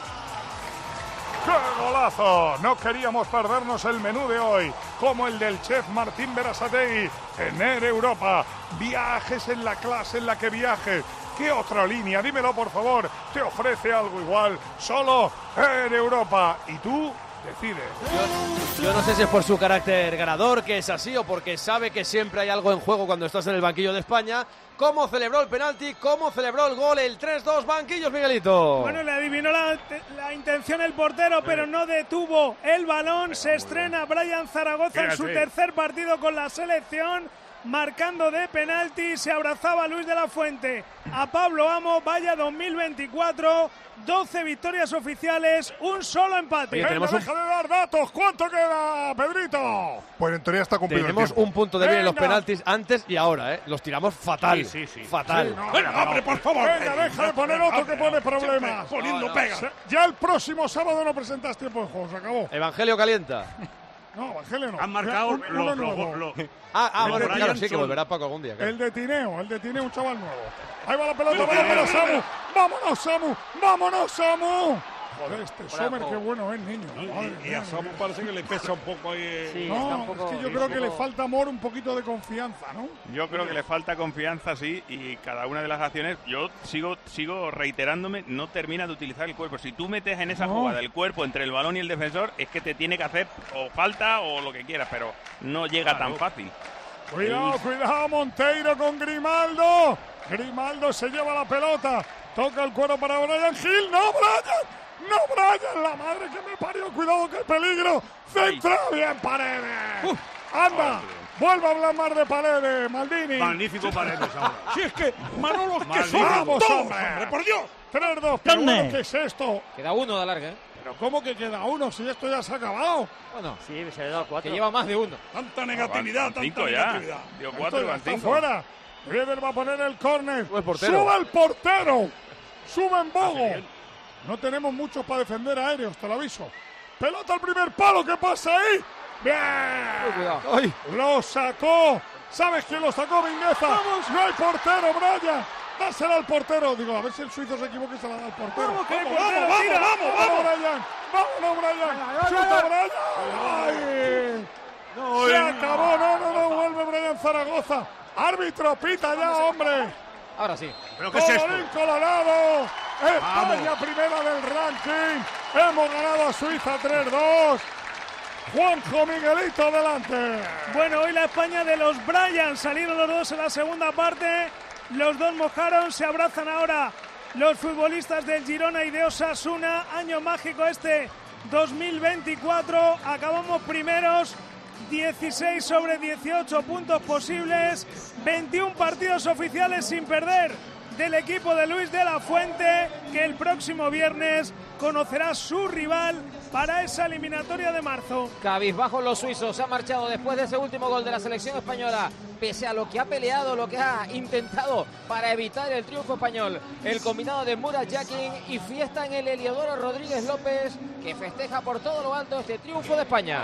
¡Qué golazo! No queríamos perdernos el menú de hoy, como el del chef Martín Berasategui en Air Europa. Viajes en la clase en la que viajes. ¿Qué otra línea? Dímelo, por favor. Te ofrece algo igual. Solo Air Europa. Y tú decides. Yo no sé si es por su carácter ganador, que es así, o porque sabe que siempre hay algo en juego cuando estás en el banquillo de España. ¿Cómo celebró el penalti? ¿Cómo celebró el gol? El tres dos, banquillos, Miguelito. Bueno, le adivinó la, la intención el portero, pero no detuvo el balón. Se estrena Brian Zaragoza en su Fíjate. tercer partido con la selección, marcando de penalti. Se abrazaba Luis de la Fuente a Pablo Amo. Vaya dos mil veinticuatro, doce victorias oficiales, un solo empate. Venga, tenemos un- deja de dar datos. ¿Cuánto queda, Pedrito? Pues en teoría está cumplido Tenemos el tiempo. un punto de bien en los Venga. penaltis antes y ahora, ¿eh? Los tiramos fatal. Sí, sí, sí. Fatal. Sí, no. Venga, hombre, por favor. Venga, deja de poner otro que pone problemas. Poniendo pega. Se- Ya el próximo sábado no presentas tiempo en juego, se acabó. Evangelio calienta. No, Evangelio no. Han marcado Un- uno los, nuevo. los, los- Ah, ah, El bueno, Brian claro, sí, que Sol. volverá Paco algún día. claro. El de Tineo, el de Tineo, un chaval nuevo. Ahí va la pelota, vaya para Samu. ¡Vámonos, Samu! ¡Vámonos, Samu! Joder, este Sommer, qué bueno es, niño. Madre Y mía. a Samu parece que le pesa un poco ahí. eh. Sí, está un No, poco- es que yo sí, creo un que le poco- falta, amor, un poquito de confianza, ¿no? Yo creo que le falta confianza, sí, y cada una de las acciones, yo sigo sigo reiterándome, no termina de utilizar el cuerpo. Si tú metes en esa No. jugada el cuerpo entre el balón y el defensor, es que te tiene que hacer o falta o lo que quieras, pero no llega tan fácil. Cuidado, cuidado, Monteiro con Grimaldo. Grimaldo se lleva la pelota. Toca el cuero para Brian Gil. ¡No, Brian! ¡No, Brian! ¡La madre que me parió! ¡Cuidado, que peligro! ¡Centra bien, Paredes! ¡Anda! Vuelve a hablar más de Paredes, Maldini. Magnífico Paredes ahora. Si es que Manolo, que Magnífico. son ¡Vamos, todos, hombre! hombre, por Dios. tres dos. Pero bueno, ¿qué es esto? Queda uno de larga, ¿eh? ¿Pero cómo que queda uno si esto ya se ha acabado? Bueno, Sí, se le ha dado cuatro. que lleva más de uno. Tanta negatividad, Van tanta cinco ya. negatividad. Dio Esto cuatro y ya van está cinco. fuera. Rieder va a poner el córner. Sube el portero. ¡Sube el portero! ¡Sube en Bogo! No tenemos muchos para defender aéreos, te lo aviso. Pelota al primer palo, ¿qué pasa ahí? ¡Bien! cuidado. ¡Ay! Lo sacó. ¿Sabes quién lo sacó, Mingueza? No hay portero, Brian. Dásela al portero. Digo, a ver si el suizo se equivoca y se la da al portero. Vamos, que hay vamos, portero, vamos, tira. vamos, vamos, Brian. Vámonos, Brian. Chuta, Brian. ¡Ay! No, Se eh. acabó. No, no, no. Vuelve Brian Zaragoza. Árbitro, pita ya, hombre. Ahora sí. ¿Pero qué es esto? Colorín colorado. España Vamos. primera del ranking. Hemos ganado a Suiza tres dos. Juanjo Miguelito, adelante. Bueno, hoy la España de los Bryans. Salieron los dos en la segunda parte. Los dos mojaron. Se abrazan ahora los futbolistas del Girona y de Osasuna. Año mágico este dos mil veinticuatro. Acabamos primeros. dieciséis sobre dieciocho puntos posibles. veintiún partidos oficiales sin perder del equipo de Luis de la Fuente, que el próximo viernes conocerá su rival para esa eliminatoria de marzo. Cabizbajo los suizos, se ha marchado después de ese último gol de la selección española, pese a lo que ha peleado, lo que ha intentado para evitar el triunfo español. El combinado de Murat Yakin y fiesta en el Heliodoro Rodríguez López, que festeja por todo lo alto este triunfo de España.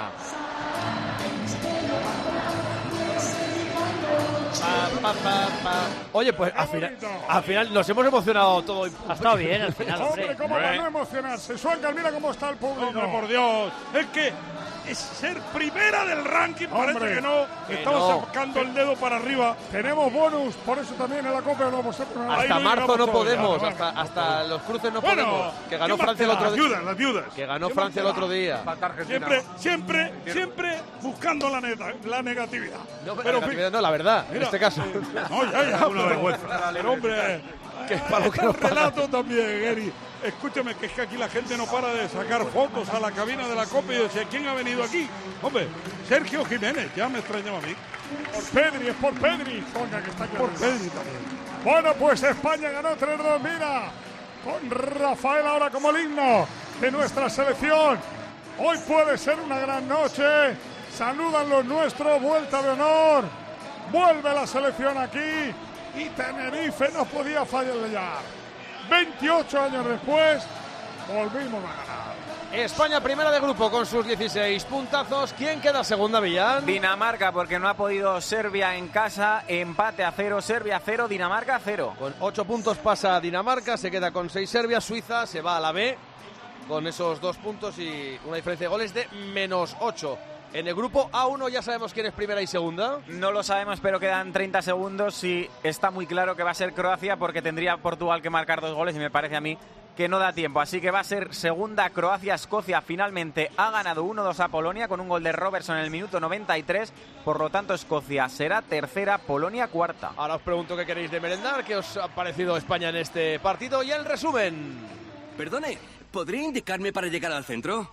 Pa, pa, pa, pa. Oye, pues al final, al final nos hemos emocionado todo. Ha estado bien al final, Hombre, hombre. cómo va a no emocionarse. Suanca, mira cómo está el público. Hombre, por Dios. Es que es ser primera del ranking. Hombre, parece que no. que Estamos no. sacando el dedo para arriba. Tenemos bonus, por eso también en la Copa lo vamos a poner. Hasta Ahí no marzo no llegamos podemos, todavía. hasta, hasta los cruces no Bueno, podemos. Que ganó ¿qué más Francia el te da? otro Las día. viudas, las viudas. Que ganó ¿Qué Francia el más te otro da? día. Siempre, siempre, siempre buscando la, neta, la negatividad. No, pero Pero, la negatividad no, la verdad, en mira, este caso. eh, no, ya, ya. Una vergüenza. Pero, hombre, Que es para lo que el nos pagan. relato también, Eri. Escúchame, que es que aquí la gente no para de sacar fotos a la cabina de la Copa y decir, ¿quién ha venido aquí? Hombre, Sergio Jiménez, ya me extrañaba a mí. Por Pedri, es por Pedri. Suanca, que está aquí. Por Pedri también. Bueno, pues España ganó tres dos, mira. Con Rafael ahora como el himno de nuestra selección. Hoy puede ser una gran noche. Saludan los nuestros, vuelta de honor. Vuelve la selección aquí. Y Tenerife no podía fallar. veintiocho años después, volvimos a ganar. España primera de grupo con sus dieciséis puntazos. ¿Quién queda segunda, Millán? Dinamarca, porque no ha podido Serbia en casa. Empate a cero, Serbia cero, Dinamarca cero. Con ocho puntos pasa Dinamarca, se queda con seis Serbia. Suiza se va a la B con esos dos puntos y una diferencia de goles de menos ocho. En el grupo A uno ya sabemos quién es primera y segunda. No lo sabemos, pero quedan treinta segundos y está muy claro que va a ser Croacia porque tendría Portugal que marcar dos goles y me parece a mí que no da tiempo. Así que va a ser segunda Croacia. Escocia finalmente ha ganado uno dos a Polonia con un gol de Robertson en el minuto noventa y tres. Por lo tanto, Escocia será tercera, Polonia cuarta. Ahora os pregunto qué queréis de merendar, qué os ha parecido España en este partido y el resumen. Perdone, ¿podría indicarme para llegar al centro?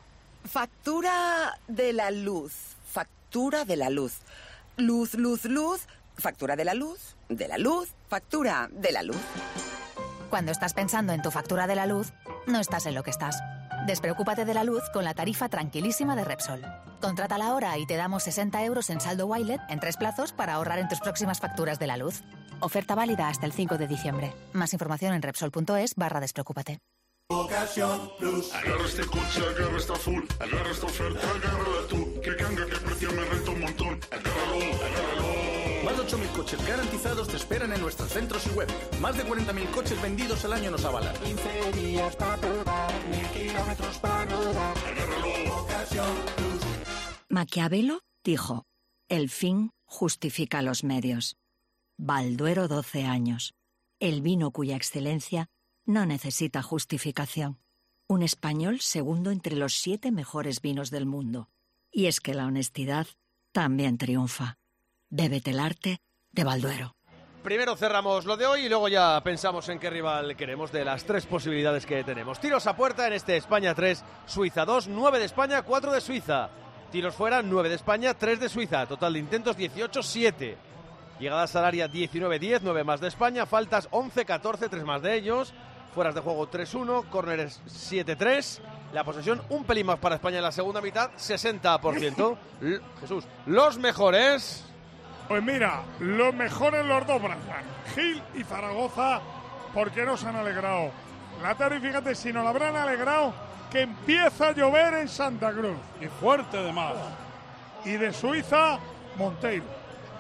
Factura de la luz. Factura de la luz. Luz, luz, luz. Factura de la luz. De la luz. Factura de la luz. Cuando estás pensando en tu factura de la luz, no estás en lo que estás. Despreocúpate de la luz con la tarifa tranquilísima de Repsol. Contrátala ahora y te damos sesenta euros en saldo Wilet en tres plazos para ahorrar en tus próximas facturas de la luz. Oferta válida hasta el cinco de diciembre. Más información en Repsol.es barra despreocúpate. Ocasión Plus. Agarra este coche, agarra esta full. Agarra esta oferta, agárrala tú. Que ganga, que precio me renta un montón. Agárralo, agárralo. Más de ocho mil coches garantizados te esperan en nuestros centros y web. Más de cuarenta mil coches vendidos al año nos avalan. quince días para probar, mil kilómetros para rodar. Agárralo. Ocasión Plus. Maquiavelo dijo, el fin justifica los medios. Balduero doce años. El vino cuya excelencia no necesita justificación. Un español segundo entre los siete mejores vinos del mundo. Y es que la honestidad también triunfa. Bébete el arte de Balduero. Primero cerramos lo de hoy y luego ya pensamos en qué rival queremos de las tres posibilidades que tenemos. Tiros a puerta en este España tres, Suiza dos, nueve de España, cuatro de Suiza. Tiros fuera, nueve de España, tres de Suiza. Total de intentos, dieciocho siete. Llegadas al área, diecinueve diez, nueve más de España. Faltas, once catorce, tres más de ellos. Fueras de juego, tres uno. Córneres, siete tres. La posesión, un pelín más para España en la segunda mitad, sesenta por ciento. L- Jesús, los mejores... Pues mira, los mejores los dos, Brian, Gil y Zaragoza, porque nos han alegrado. La tarde, fíjate, si nos la habrán alegrado, que empieza a llover en Santa Cruz. Y fuerte además. Y de Suiza, Monteiro.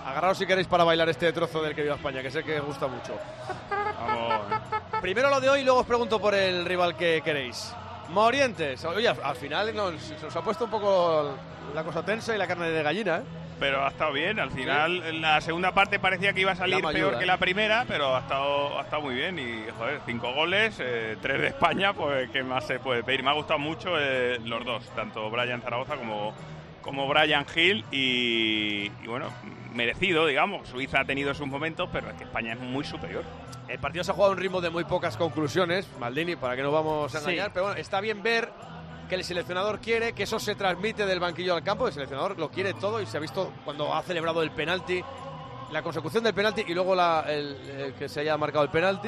Agarraos si queréis para bailar este trozo del que viva España, que sé que os gusta mucho. Vamos. Primero lo de hoy y luego os pregunto por el rival que queréis. Morientes. Oye, al, al final nos, se nos ha puesto un poco la cosa tensa y la carne de gallina, ¿eh? Pero ha estado bien, al final en la segunda parte parecía que iba a salir La peor ayuda, que ¿eh? la primera, pero ha estado, ha estado muy bien y, joder, cinco goles, eh, tres de España, pues ¿qué más se puede pedir? Me ha gustado mucho eh, los dos, tanto Brian Zaragoza como, como Brian Hill y, y, bueno, merecido, digamos. Suiza ha tenido sus momentos, pero es que España es muy superior. El partido se ha jugado a un ritmo de muy pocas conclusiones, Maldini, para que no vamos a engañar, Sí. pero bueno, está bien ver que el seleccionador quiere, que eso se transmite del banquillo al campo, el seleccionador lo quiere todo y se ha visto cuando ha celebrado el penalti, la consecución del penalti y luego la, el, el que se haya marcado el penalti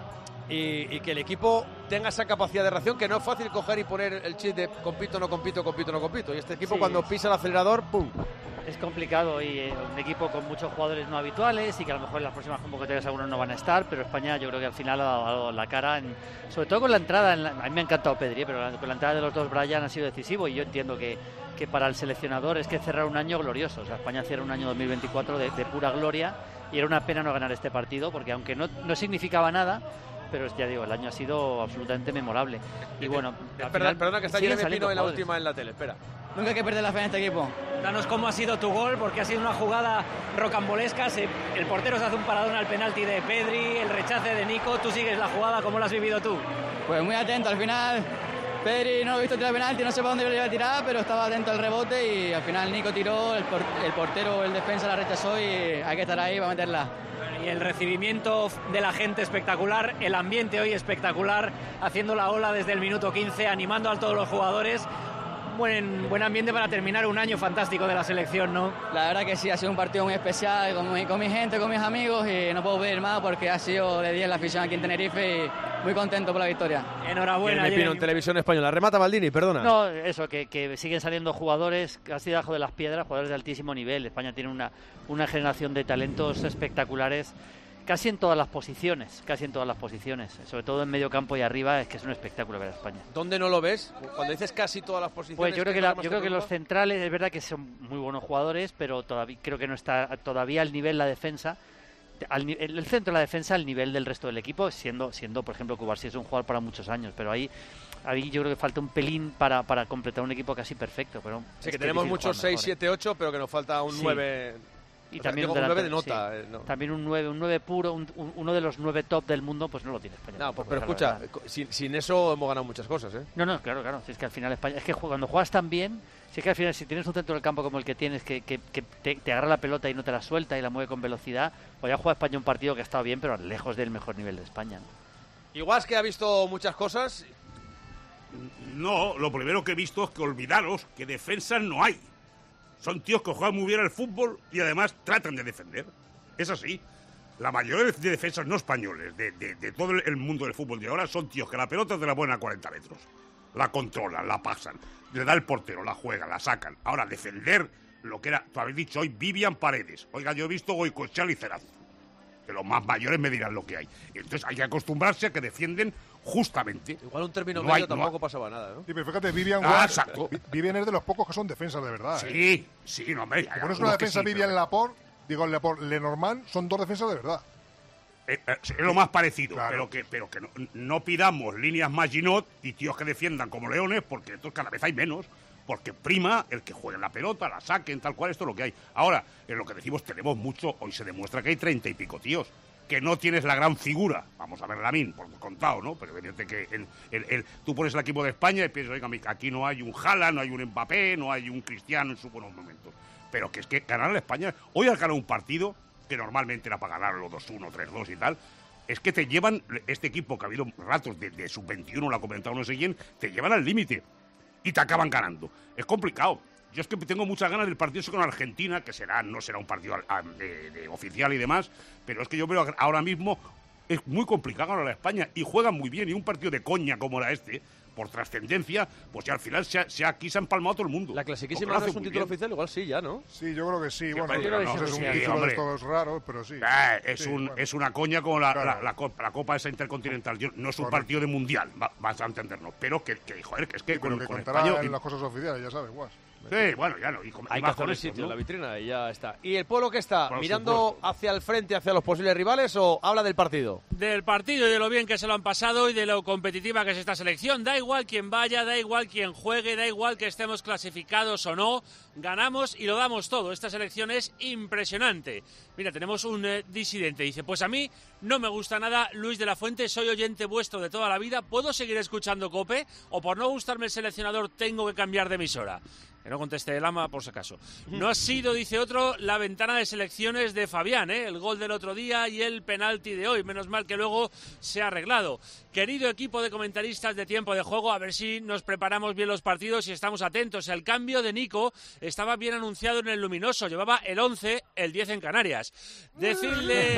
y, y que el equipo tenga esa capacidad de reacción, que no es fácil coger y poner el chip de compito, no compito, compito, no compito. Y este equipo Sí, cuando es- pisa el acelerador, ¡pum! Es complicado y eh, un equipo con muchos jugadores no habituales y que a lo mejor en las próximas convocatorias algunos no van a estar, pero España yo creo que al final ha dado la cara, en- sobre todo con la entrada, en la- a mí me ha encantado Pedri, eh, pero la- con la entrada de los dos Brian ha sido decisivo y yo entiendo que, que para el seleccionador es que cerrar un año glorioso, o sea, España cierra un año dos mil veinticuatro de, de pura gloria y era una pena no ganar este partido porque aunque no, no significaba nada, pero ya digo, el año ha sido absolutamente memorable y bueno, al Perdona, final perdona que está siguen Jeremy saliendo Pino en la jugadores. última en la tele, espera. Nunca hay que perder la fe en este equipo. Danos cómo ha sido tu gol, porque ha sido una jugada rocambolesca. Se- el portero se hace un paradón al penalti de Pedri, el rechace de Nico. Tú sigues la jugada, ¿cómo la has vivido tú? Pues muy atento, al final Pedri no lo he visto tirar penalti, no sé para dónde lo iba a tirar, pero estaba atento al rebote y al final Nico tiró, el, por- el portero, el defensa la rechazó y hay que estar ahí para meterla. Y el recibimiento de la gente espectacular, el ambiente hoy espectacular, haciendo la ola desde el minuto quince, animando a todos los jugadores. Buen, buen ambiente para terminar un año fantástico de la selección, ¿no? La verdad que sí, ha sido un partido muy especial con mi, con mi gente, con mis amigos y no puedo pedir más porque ha sido de diez la afición aquí en Tenerife y muy contento por la victoria. Enhorabuena. Jeremy Pino en televisión española. Remata Maldini, perdona. No, eso, que, que siguen saliendo jugadores casi debajo de las piedras, jugadores de altísimo nivel. España tiene una, una generación de talentos espectaculares, casi en todas las posiciones, casi en todas las posiciones, sobre todo en medio campo y arriba, es que es un espectáculo ver a España. ¿Dónde no lo ves? Cuando dices casi todas las posiciones. Pues yo creo ¿qué que, es lo la- más yo te creo que los preocupa? centrales, es verdad que son muy buenos jugadores, pero todavía creo que no está todavía al nivel la defensa. Al, ni- el el centro de la defensa al nivel del resto del equipo, siendo, siendo por ejemplo, Cubarsí es un jugador para muchos años, pero ahí, ahí yo creo que falta un pelín para, para completar un equipo casi perfecto. Pero Sí, es que tenemos difícil muchos jugar seis, mejor, ¿eh? siete, ocho, pero que nos falta un Sí. nueve. Y O sea, también digo, un un nueve de delantero, nota. sí. eh, no. También un nueve, un nueve puro, un- un- uno de los nueve top del mundo, pues no lo tiene España. No, tampoco, pero es la escucha, verdad. co- sin, sin eso hemos ganado muchas cosas, ¿eh? No, no, claro, claro. Si es que al final España, es que ju- cuando juegas tan bien, si es que al final si tienes un centro del campo como el que tienes, que, que, que te, te agarra la pelota y no te la suelta y la mueve con velocidad, pues ya juega España un partido que ha estado bien, pero lejos del mejor nivel de España, ¿no? Igual es que ha visto muchas cosas. No, lo primero que he visto es que olvidaros que defensas no hay. Son tíos que juegan muy bien al fútbol y además tratan de defender. Es así. La mayoría de defensas no españoles de, de- de todo el mundo del fútbol de ahora son tíos que la pelota te la ponen a cuarenta metros. La controlan, la pasan, le da el portero, la juegan, la sacan. Ahora, defender lo que era, tú habéis dicho hoy, Vivian Paredes. Oiga, yo he visto Goicoechea y Cerazo. Que los más mayores me dirán lo que hay. Y entonces hay que acostumbrarse a que defienden justamente. Igual un término No medio hay- no tampoco hay- pasaba nada, ¿no? Sí, pero fíjate, Vivian, Ah, Ward- exacto. Vi- Vivian es de los pocos que son defensas de verdad. ¿eh? Sí, sí, no, hombre. hay Si pones algunos una que defensa sí, Vivian pero- Laporte, digo Laporte, Lenormand, son dos defensas de verdad. Eh, eh, es lo más parecido, Claro. pero que, pero que no, no pidamos líneas Maginot y tíos que defiendan como leones, porque entonces cada vez hay menos, porque prima el que juegue la pelota, la saquen, tal cual, esto es lo que hay. Ahora, en lo que decimos tenemos mucho, hoy se demuestra que hay treinta y pico tíos, que no tienes la gran figura, vamos a ver Lamín, por contado, ¿no? Pero evidente que el, el- el- tú pones el equipo de España y piensas, oiga, mi- aquí no hay un Haaland, no hay un Mbappé, no hay un Cristiano en sus buenos momentos. Pero que es que ganar a España, hoy al ganar un partido, que normalmente era para ganarlo dos uno, tres dos y tal, es que te llevan, este equipo que ha habido ratos de, de sub veintiuno, lo ha comentado no sé quién, te llevan al límite y te acaban ganando. Es complicado. Yo es que tengo muchas ganas del partido ese con Argentina, que será, no será un partido a- de, de oficial y demás, pero es que yo veo ahora mismo es muy complicado ganar a España y juegan muy bien, y un partido de coña como era este, por trascendencia, pues ya al final se ha, se ha, aquí se ha empalmado todo el mundo. La clasiquísima no es un título oficial, igual sí, ya, ¿no? Sí, yo creo que sí. Sí, bueno, pero no, no, sé, es un sí, título hombre. de estos raros, pero sí. Eh, es, Sí, un, bueno. es una coña como la, Claro. la, la, copa, la Copa esa intercontinental. Yo- no es un Correcto. partido de mundial, va- vas a entendernos. Pero que, que joder, que es que Sí, con, pero que con contará España... en las cosas oficiales, ya sabes, guas. Sí, bueno, ya no. Y, con, y Hay que más con hacerle esto, sitio ¿no? en la vitrina y ya está. ¿Y el pueblo que está? Por ¿Mirando supuesto. hacia el frente, hacia los posibles rivales o habla del partido? Del partido y de lo bien que se lo han pasado y de lo competitiva que es esta selección. Da igual quién vaya, da igual quién juegue, da igual que estemos clasificados o no. Ganamos y lo damos todo. Esta selección es impresionante. Mira, tenemos un eh, disidente. Dice, pues a mí no me gusta nada Luis de la Fuente, soy oyente vuestro de toda la vida. ¿Puedo seguir escuchando COPE? ¿O por no gustarme el seleccionador tengo que cambiar de emisora? Que no conteste el ama, por si acaso. No ha sido, dice otro, la ventana de selecciones de Fabián, ¿eh? El gol del otro día y el penalti de hoy. Menos mal que luego se ha arreglado. Querido equipo de comentaristas de Tiempo de Juego, a ver si nos preparamos bien los partidos y estamos atentos. El cambio de Nico estaba bien anunciado en el Luminoso. Llevaba el once, el diez en Canarias. Decirle...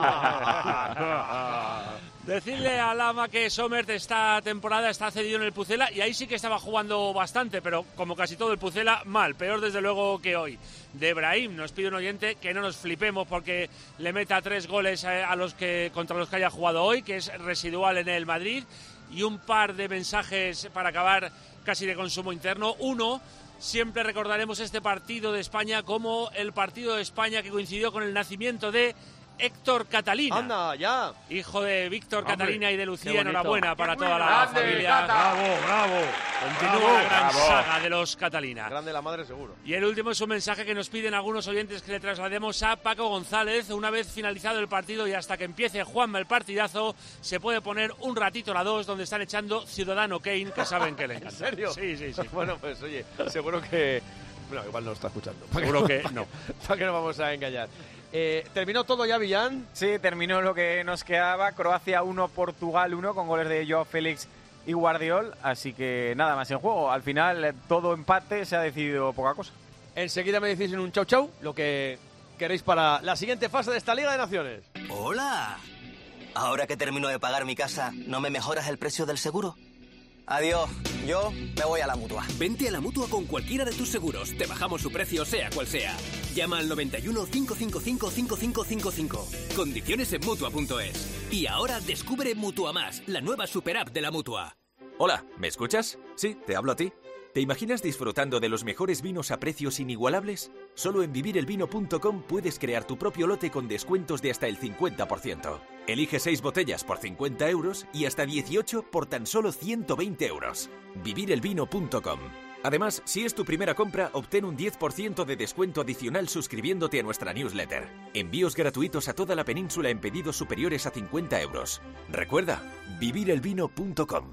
Decirle a Lama que Sommer esta temporada está cedido en el Pucela y ahí sí que estaba jugando bastante, pero como casi todo el Pucela, mal, peor desde luego que hoy. De Brahim nos pide un oyente que no nos flipemos porque le meta tres goles a los que contra los que haya jugado hoy, que es residual en el Madrid, y un par de mensajes para acabar casi de consumo interno. Uno, siempre recordaremos este partido de España como el partido de España que coincidió con el nacimiento de Héctor Catalina. Anda, ya. Hijo de Víctor Hombre, Catalina y de qué Lucía, bonito. enhorabuena para Qué toda la grande, familia. Cata. Bravo, bravo. Continúa Bravo, la gran bravo. saga de los Catalina. Grande la madre, seguro. Y el último es un mensaje que nos piden algunos oyentes que le traslademos a Paco González. Una vez finalizado el partido y hasta que empiece Juanma el partidazo, se puede poner un ratito la dos donde están echando Ciudadano Kane, que saben que le encanta. ¿En serio? Sí, sí, sí. Bueno, pues oye, seguro que... Bueno, igual no lo está escuchando. Seguro que no. ¿Para qué nos vamos a engañar? Eh, ¿Terminó todo ya, Villán? Sí, terminó lo que nos quedaba. Croacia uno, Portugal uno, con goles de Joao Félix y Guardiol. Así que nada más en juego. Al final, eh, todo empate, se ha decidido poca cosa. Enseguida me decís en un chau chau lo que queréis para la siguiente fase de esta Liga de Naciones. ¡Hola! Ahora que termino de pagar mi casa, ¿no me mejoras el precio del seguro? Adiós, yo me voy a la Mutua. Vente a la Mutua con cualquiera de tus seguros. Te bajamos su precio sea cual sea. Llama al noventa y uno, cinco cinco cinco, cinco cinco cinco cinco. Condiciones en Mutua punto es. Y ahora descubre Mutua Más, la nueva super app de la Mutua. Hola, ¿me escuchas? Sí, te hablo a ti. ¿Te imaginas disfrutando de los mejores vinos a precios inigualables? Solo en vivir el vino punto com puedes crear tu propio lote con descuentos de hasta el cincuenta por ciento. Elige seis botellas por cincuenta euros y hasta dieciocho por tan solo ciento veinte euros. vivir el vino punto com. Además, si es tu primera compra, obtén un diez por ciento de descuento adicional suscribiéndote a nuestra newsletter. Envíos gratuitos a toda la península en pedidos superiores a cincuenta euros. Recuerda, vivir el vino punto com.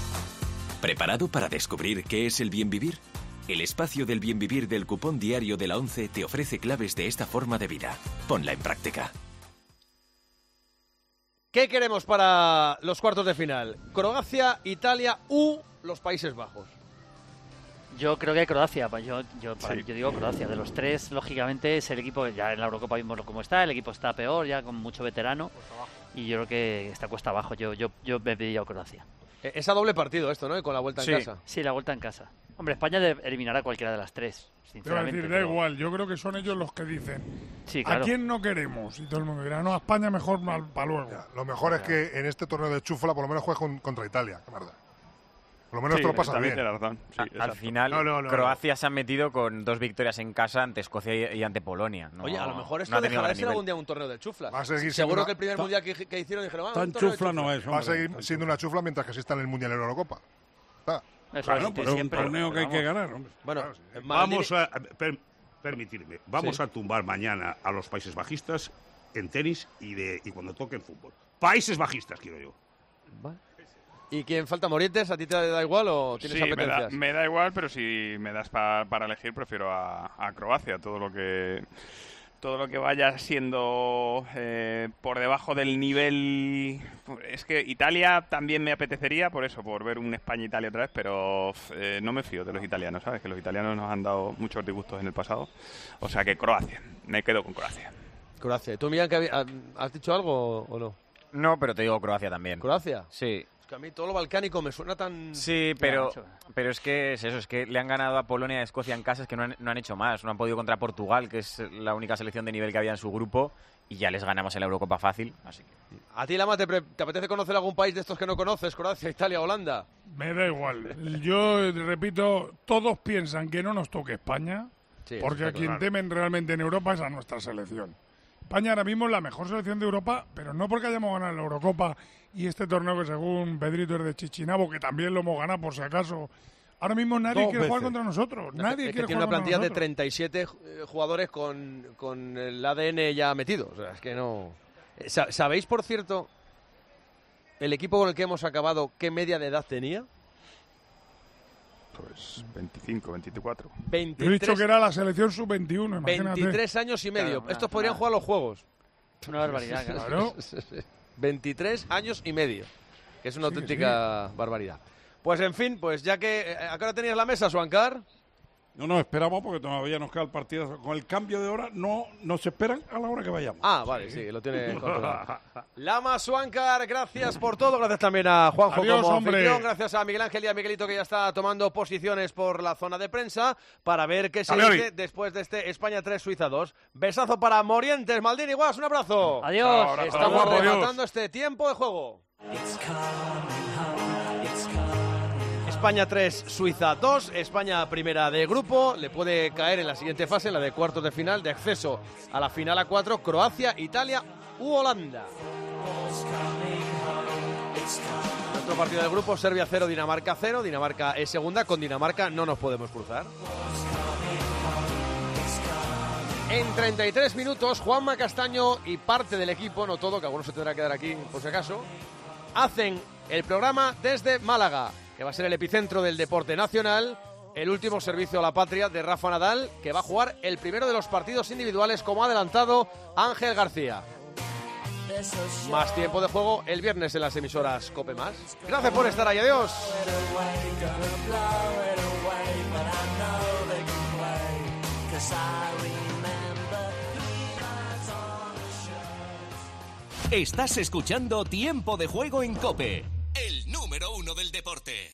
¿Preparado para descubrir qué es el bien vivir? El espacio del bien vivir del cupón diario de la ONCE te ofrece claves de esta forma de vida. Ponla en práctica. ¿Qué queremos para los cuartos de final? ¿Croacia, Italia u los Países Bajos? Yo creo que Croacia, pa- yo, yo, pa- Sí. yo digo Croacia. De los tres, lógicamente, es el equipo, ya en la Eurocopa vimos cómo está, el equipo está peor, ya con mucho veterano, y yo creo que está cuesta abajo. Yo, yo, yo me pediría Croacia. Eh, Es a doble partido esto, ¿no? Y con la vuelta Sí. en casa. Sí, la vuelta en casa. Hombre, España de- eliminará a cualquiera de las tres, Te iba a sinceramente. decir, da pero- igual, yo creo que son ellos los que dicen Sí, claro. ¿a quién no queremos? Y todo el mundo dirá, no, a España mejor para luego. Lo mejor es que en este torneo de chúfula por lo menos juegas con- contra Italia, qué mierda. Por lo menos Sí, te lo pasas también bien. tienes razón, sí, A- Al exacto. final, No, no, no, Croacia se ha metido con dos victorias en casa ante Escocia y, y ante Polonia. No- Oye, a lo mejor no esto ha tenido dejará de gran ser nivel. algún día un torneo de chuflas. Va a seguir siendo Seguro una- que el primer ta- mundial que, que hicieron dijeron, ah, Tan un torneo de chufla no chuflas. es, Va a seguir siendo una chufla mientras que exista en el Mundial y la Eurocopa. Está. Claro, pero es un torneo que hay que ganar, hombre. Bueno, Vamos a... per- permitirme, vamos a tumbar mañana a los Países Bajistas en tenis y, de, y cuando toque en fútbol. Países Bajistas, quiero yo. ¿Y quién falta? ¿Morientes? ¿A ti te da igual o tienes Sí, me da, apetencias? me da igual, pero si me das pa- para elegir, prefiero a, a Croacia. Todo lo que todo lo que vaya siendo eh, por debajo del nivel... Es que Italia también me apetecería, por eso, por ver un España-Italia otra vez, pero eh, no me fío de los italianos, ¿sabes? Que los italianos nos han dado muchos disgustos en el pasado. O sea que Croacia, me quedo con Croacia. Croacia. ¿Tú, Millán, que había- has dicho algo o no? No, pero te digo Croacia también. ¿Croacia? Sí. Es que a mí todo lo balcánico me suena tan... Sí, pero, pero es que es eso, es que le han ganado a Polonia y a Escocia en casa, es que no han, no han hecho más. No han podido contra Portugal, que es la única selección de nivel que había en su grupo, y ya les ganamos en la Eurocopa fácil, así que... ¿A ti, Lama, te, pre- te apetece conocer algún país de estos que no conoces? Croacia, Italia, Holanda. Me da igual. Yo repito, todos piensan que no nos toque España, Sí, porque eso a está quien claro. temen realmente en Europa es a nuestra selección. España ahora mismo es la mejor selección de Europa, pero no porque hayamos ganado la Eurocopa y este torneo que según Pedrito es de Chichinabo, que también lo hemos ganado por si acaso. Ahora mismo nadie Dos quiere jugar veces. contra nosotros. Nadie es que quiere tiene una jugar plantilla contra de nosotros. treinta y siete eh, jugadores con, con el A D N ya metido. O sea, es que no... Eh, sa- ¿Sabéis, por cierto, el equipo con el que hemos acabado, qué media de edad tenía? Pues veinticinco, veinticuatro. Yo he dicho que era la selección sub veintiuno, imagínate. veintitrés años y medio. Claro, Estos una- podrían una- jugar los juegos. Una barbaridad, claro. Claro. veintitrés años y medio. Que es una Sí, auténtica barbaridad. Pues en fin, pues ya que... eh, ¿A qué hora tenías la mesa, Suancar? No nos esperamos porque todavía nos queda el partido. Con el cambio de hora no nos esperan a la hora que vayamos. Ah, vale, sí, lo tiene controlado. Lama Suancar, gracias por todo. Gracias también a Juanjo Adiós, como hombre. anfitrión. Gracias a Miguel Ángel y a Miguelito, que ya está tomando posiciones por la zona de prensa para ver qué se Dale, dice Ori. después de este España tres, Suiza dos. Besazo para Morientes, Maldini, Guas, un abrazo. Adiós. Abrazo. Estamos Adiós. rematando este tiempo de juego. España tres, Suiza dos. España primera de grupo. Le puede caer en la siguiente fase, en la de cuartos de final, de acceso a la final a cuatro, Croacia, Italia u Holanda. Otro partido del grupo, Serbia cero, Dinamarca cero. Dinamarca es segunda, con Dinamarca no nos podemos cruzar. En treinta y tres minutos, Juanma Castaño y parte del equipo, no todo, que alguno se tendrá que quedar aquí por si acaso, hacen el programa desde Málaga, que va a ser el epicentro del deporte nacional, el último servicio a la patria de Rafa Nadal, que va a jugar el primero de los partidos individuales, como ha adelantado Ángel García. Más tiempo de juego el viernes en las emisoras COPE más. Gracias por estar ahí, adiós. Estás escuchando Tiempo de Juego en COPE, el número uno del deporte.